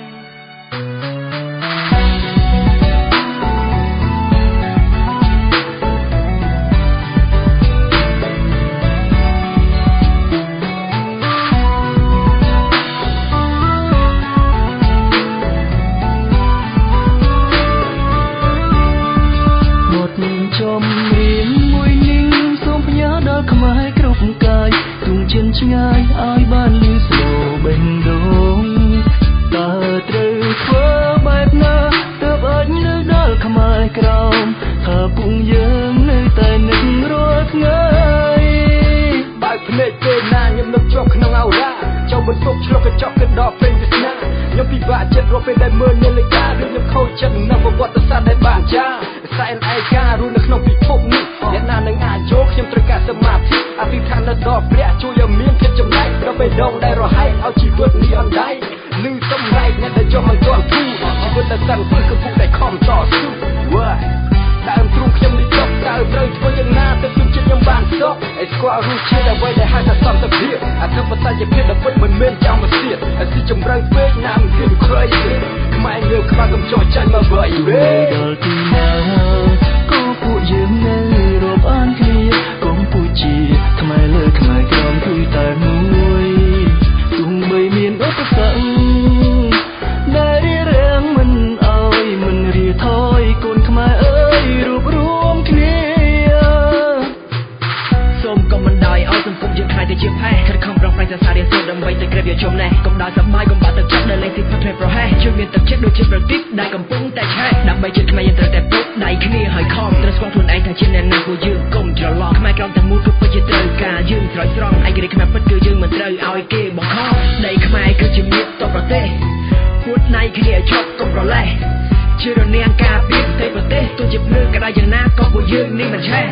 [SPEAKER 8] ចំរៀងមួយនេះសូមផ្ញើដល់ខ្មែរគ្រប់កាយទុំជិនឆ្ងាយឲ្យបានលឺស្នូបេះដូងតើត្រូវធ្វើបែបណាទើបអាចនៅដល់ខ្មែរក្រោមថាពុំយើងនៅតែនឹងរាល់ថ្ងៃបើកភ្នែកពេលណាខ្ញុំនឹកជាប់ក្នុងអោរ៉ាចូលបន្ទប់ឆ្លុះកញ្ចក់គិតដល់ពេលវាស្នាខ្ញុំពិបាកចិត្តរកពេលដែលមើលនាឡិកាឬខ្ញុំខូចចិត្តនឹងប្រវត្តិសាស្ត្រដែលបានចាសែនឯការួមនៅក្នុងពិភពនេះអ្នកណានឹងអាចយកខ្ញុំត្រូវការសមាធិអធិដ្ឋានដល់ព្រះជួយឲ្យមានភាពចំណែកដល់បេះដូងដែលរហែកឲ្យជីវិតនេះអណ្ដែតលឺសំឡេងអ្នកដែលយកមិនទាន់ធូរជីវិតដែលសង្ឃឹមគឺពុកដែលខំតស៊ូដើមទ្រូងខ្ញុំនេះចប់តើត្រូវធ្វើយ៉ាងណាទៅជឿចិត្តខ្ញុំបានសុខឲ្យស្គាល់រសជាតិអ្វីដែលហៅថាសន្តិភាពអធិបតេយ្យភាពដែលពិតមិនមែនចង់មកសៀតឲ្យស៊ីជម្រៅពេកណាមិនគិត crazy ខ្មែរងើបក្បាលកំចោះចាញ់មកវិញដល់ទីណាក៏ពួកយើងនៅរាប់អានគ្នាកម្ពុជាខ្មែរលើខ្មែរក្រមគឺតែមួយទោះបីមានឧបសគ្គដែលរារាំងមិនឲ្យតែសាររៀនសូត្រដើម្បីទៅក្រេបយកជុំណែកុំដល់សប្បាយកុំបាក់ទឹកចិត្តដែលលេងទីផុតភ្នែកប្រហែសជួយមានទឹកចិត្តដូចជាប្រទីបដែលកំពុងតែឆេះដើម្បីជាតិខ្មែរយើងត្រូវតែពុកដៃគ្នាហើយខំត្រូវស្គាល់ខ្លួនឯងថាជាអ្នកណាពួកយើងកុំច្រឡំខ្មែរក្រំទាំងមូលគឺពិតជាត្រូវការយើងស្រោចស្រង់ឯករាជ្យខ្មែរពិតគឺយើងមិនត្រូវឲ្យគេបង្ខំដីខ្មែរគឺជាមាតុតប្រទេសពួតណៃគ្នាឲ្យជាប់កុំប្រឡេះជារនាងការពារប្រទេសទោះជាភ្លើងក្តៅយ៉ាងណាក៏ពួកយើងនេះមិនឆេះ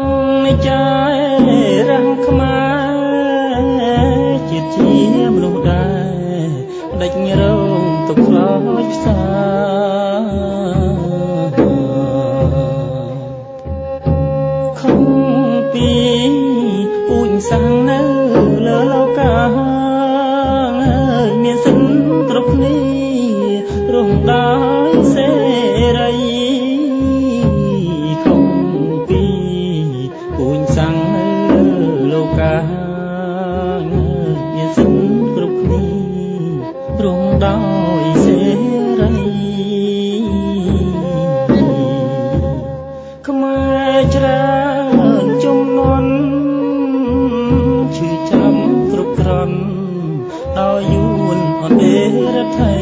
[SPEAKER 9] ជាមនុស្ស
[SPEAKER 8] ដេញរងទុកខ្លោចផ្សាខំពីពូជសាំងនៅលើលោកាមានសិនគ្រប់គ្នារងដោយសេរីខំពីពូជសាំងនៅលោកាមានសិនគ្រប់គ្នារងដោយសេរីខ្មែរច្រើនជំនាន់ឈឺចាំគ្រប់គ្រាន់ដោយយួនអន្តរថៃ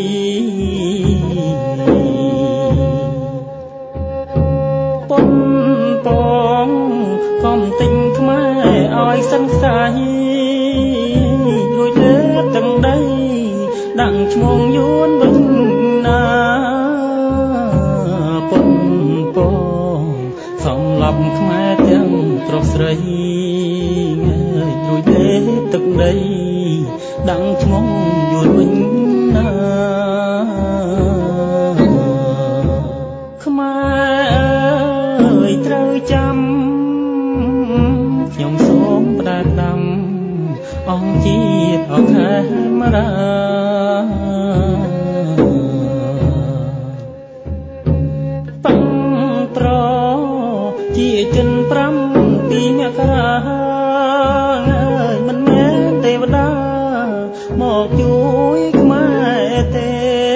[SPEAKER 8] ប៉ុនពងកុំទិញខ្មែរឲ្យសិនខ្សែរួចលើទាំងដីដាក់ឈ្មោះយួនវិញណាប៉ុនពងសំឡប់ខ្មែរទាំងប្រុសស្រីរួចលើទឹកដីដាក់ឈ្មោះយួនវិញណាខ្មែរអើយត្រូវចាំខ្ញុំសូមផ្ដាំដាំអង្គជាតិអខេមរាតាំងប្រជាចិន5ពីមករាមិនមែនទេវតាមកជួយខ្មែរទេ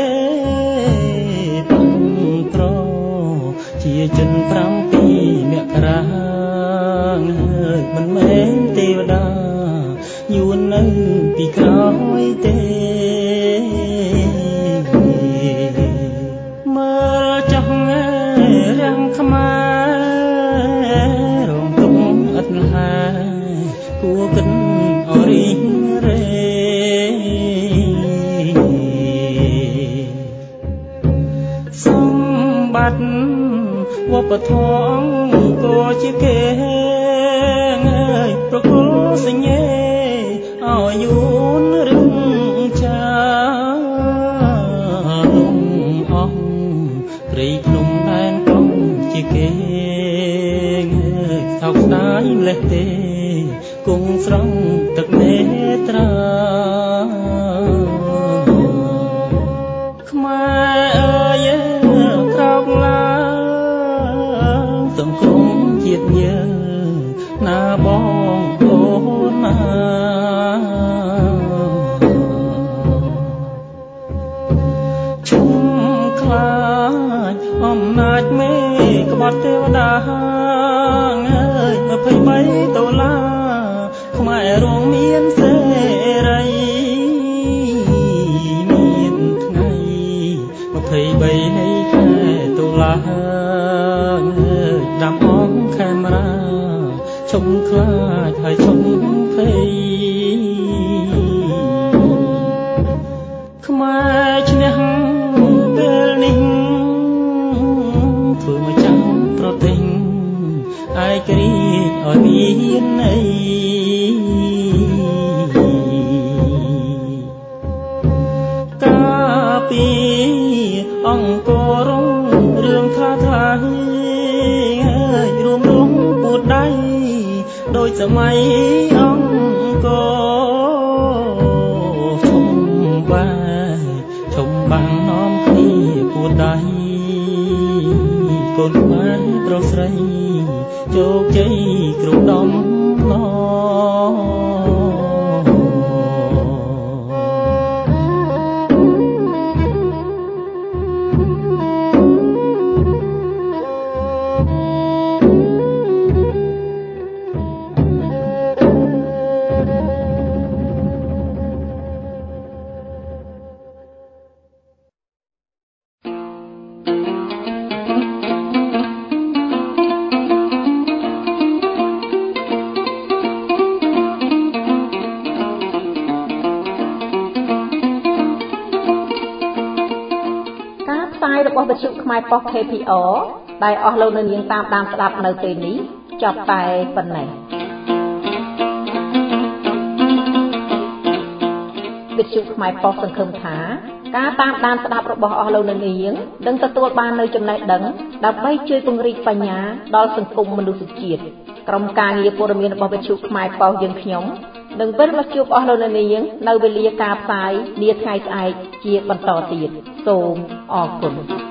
[SPEAKER 8] តាំងប្រជាចិន5ពីមករាមិនមែនទេវតាយួននៅពីក្រោយទេមើលចោះរាំងខ្មែររងទុកឥតហាគួរគិតអរិញរេសម្បត្តិវប្បធម៌ក៏ជាគេប្រគល់សញ្ញេឲ្យយួនរឹងចាលំអស់ព្រៃភ្នំដែនកងជាគេថោកស្ដាយម្លេះទេគង់ស្រង់ទឹកនេត្រាខ្មែរអើយក្រោកឡើងទាំងក្រុមជាតិយើងណាបងអូនណាឈុំខ្លាចអំណាចមេក្បត់ទេវតា23ដុល្លារខ្មែររងមានសេរីមានថ្ងៃ23នៃខែតុលាដាំអង្គខេមរាឈុំខ្លាចហើយឈុំភ័យខ្មែរឈ្នះពេលនេះធ្វើមកចាំប្រទិញឯករាជ្យឲ្យមានន័យកាពីអង្គរងរឿងថាថ្លៃរួមរងពួតដៃដោយសម័យអង្គរឈុំបាំងនាំគ្នាពួតដៃកូនខ្មែរប្រុសស្រីជោគជ័យគ្រប់ដំណរបស់វិទ្យុខ្មែរប៉ុស KPR ដែលអស់លោកនៅនាងតាមដានស្ដាប់នៅពេលនេះចប់តែប៉ុណ្ណេះ
[SPEAKER 9] វិទ្យុខ្មែរប៉ុស្តិ៍សង្ឃឹមថាការតាមដានស្ដាប់របស់អស់លោកអ្នកនាងនឹងទទួលបាននូវចំណេះដឹងដើម្បីជួយពង្រីកបញ្ញាដល់សង្គមមនុស្សជាតិក្រុមការងារព័ត៌មានរបស់វិទ្យុខ្មែរប៉ុស្តិ៍យើងខ្ញុំនឹងវិលមកជួបអស់លោកអ្នកនាងនៅវេលាការផ្សាយនាថ្ងៃស្អែកជាបន្តទៀតសូមអរគុណ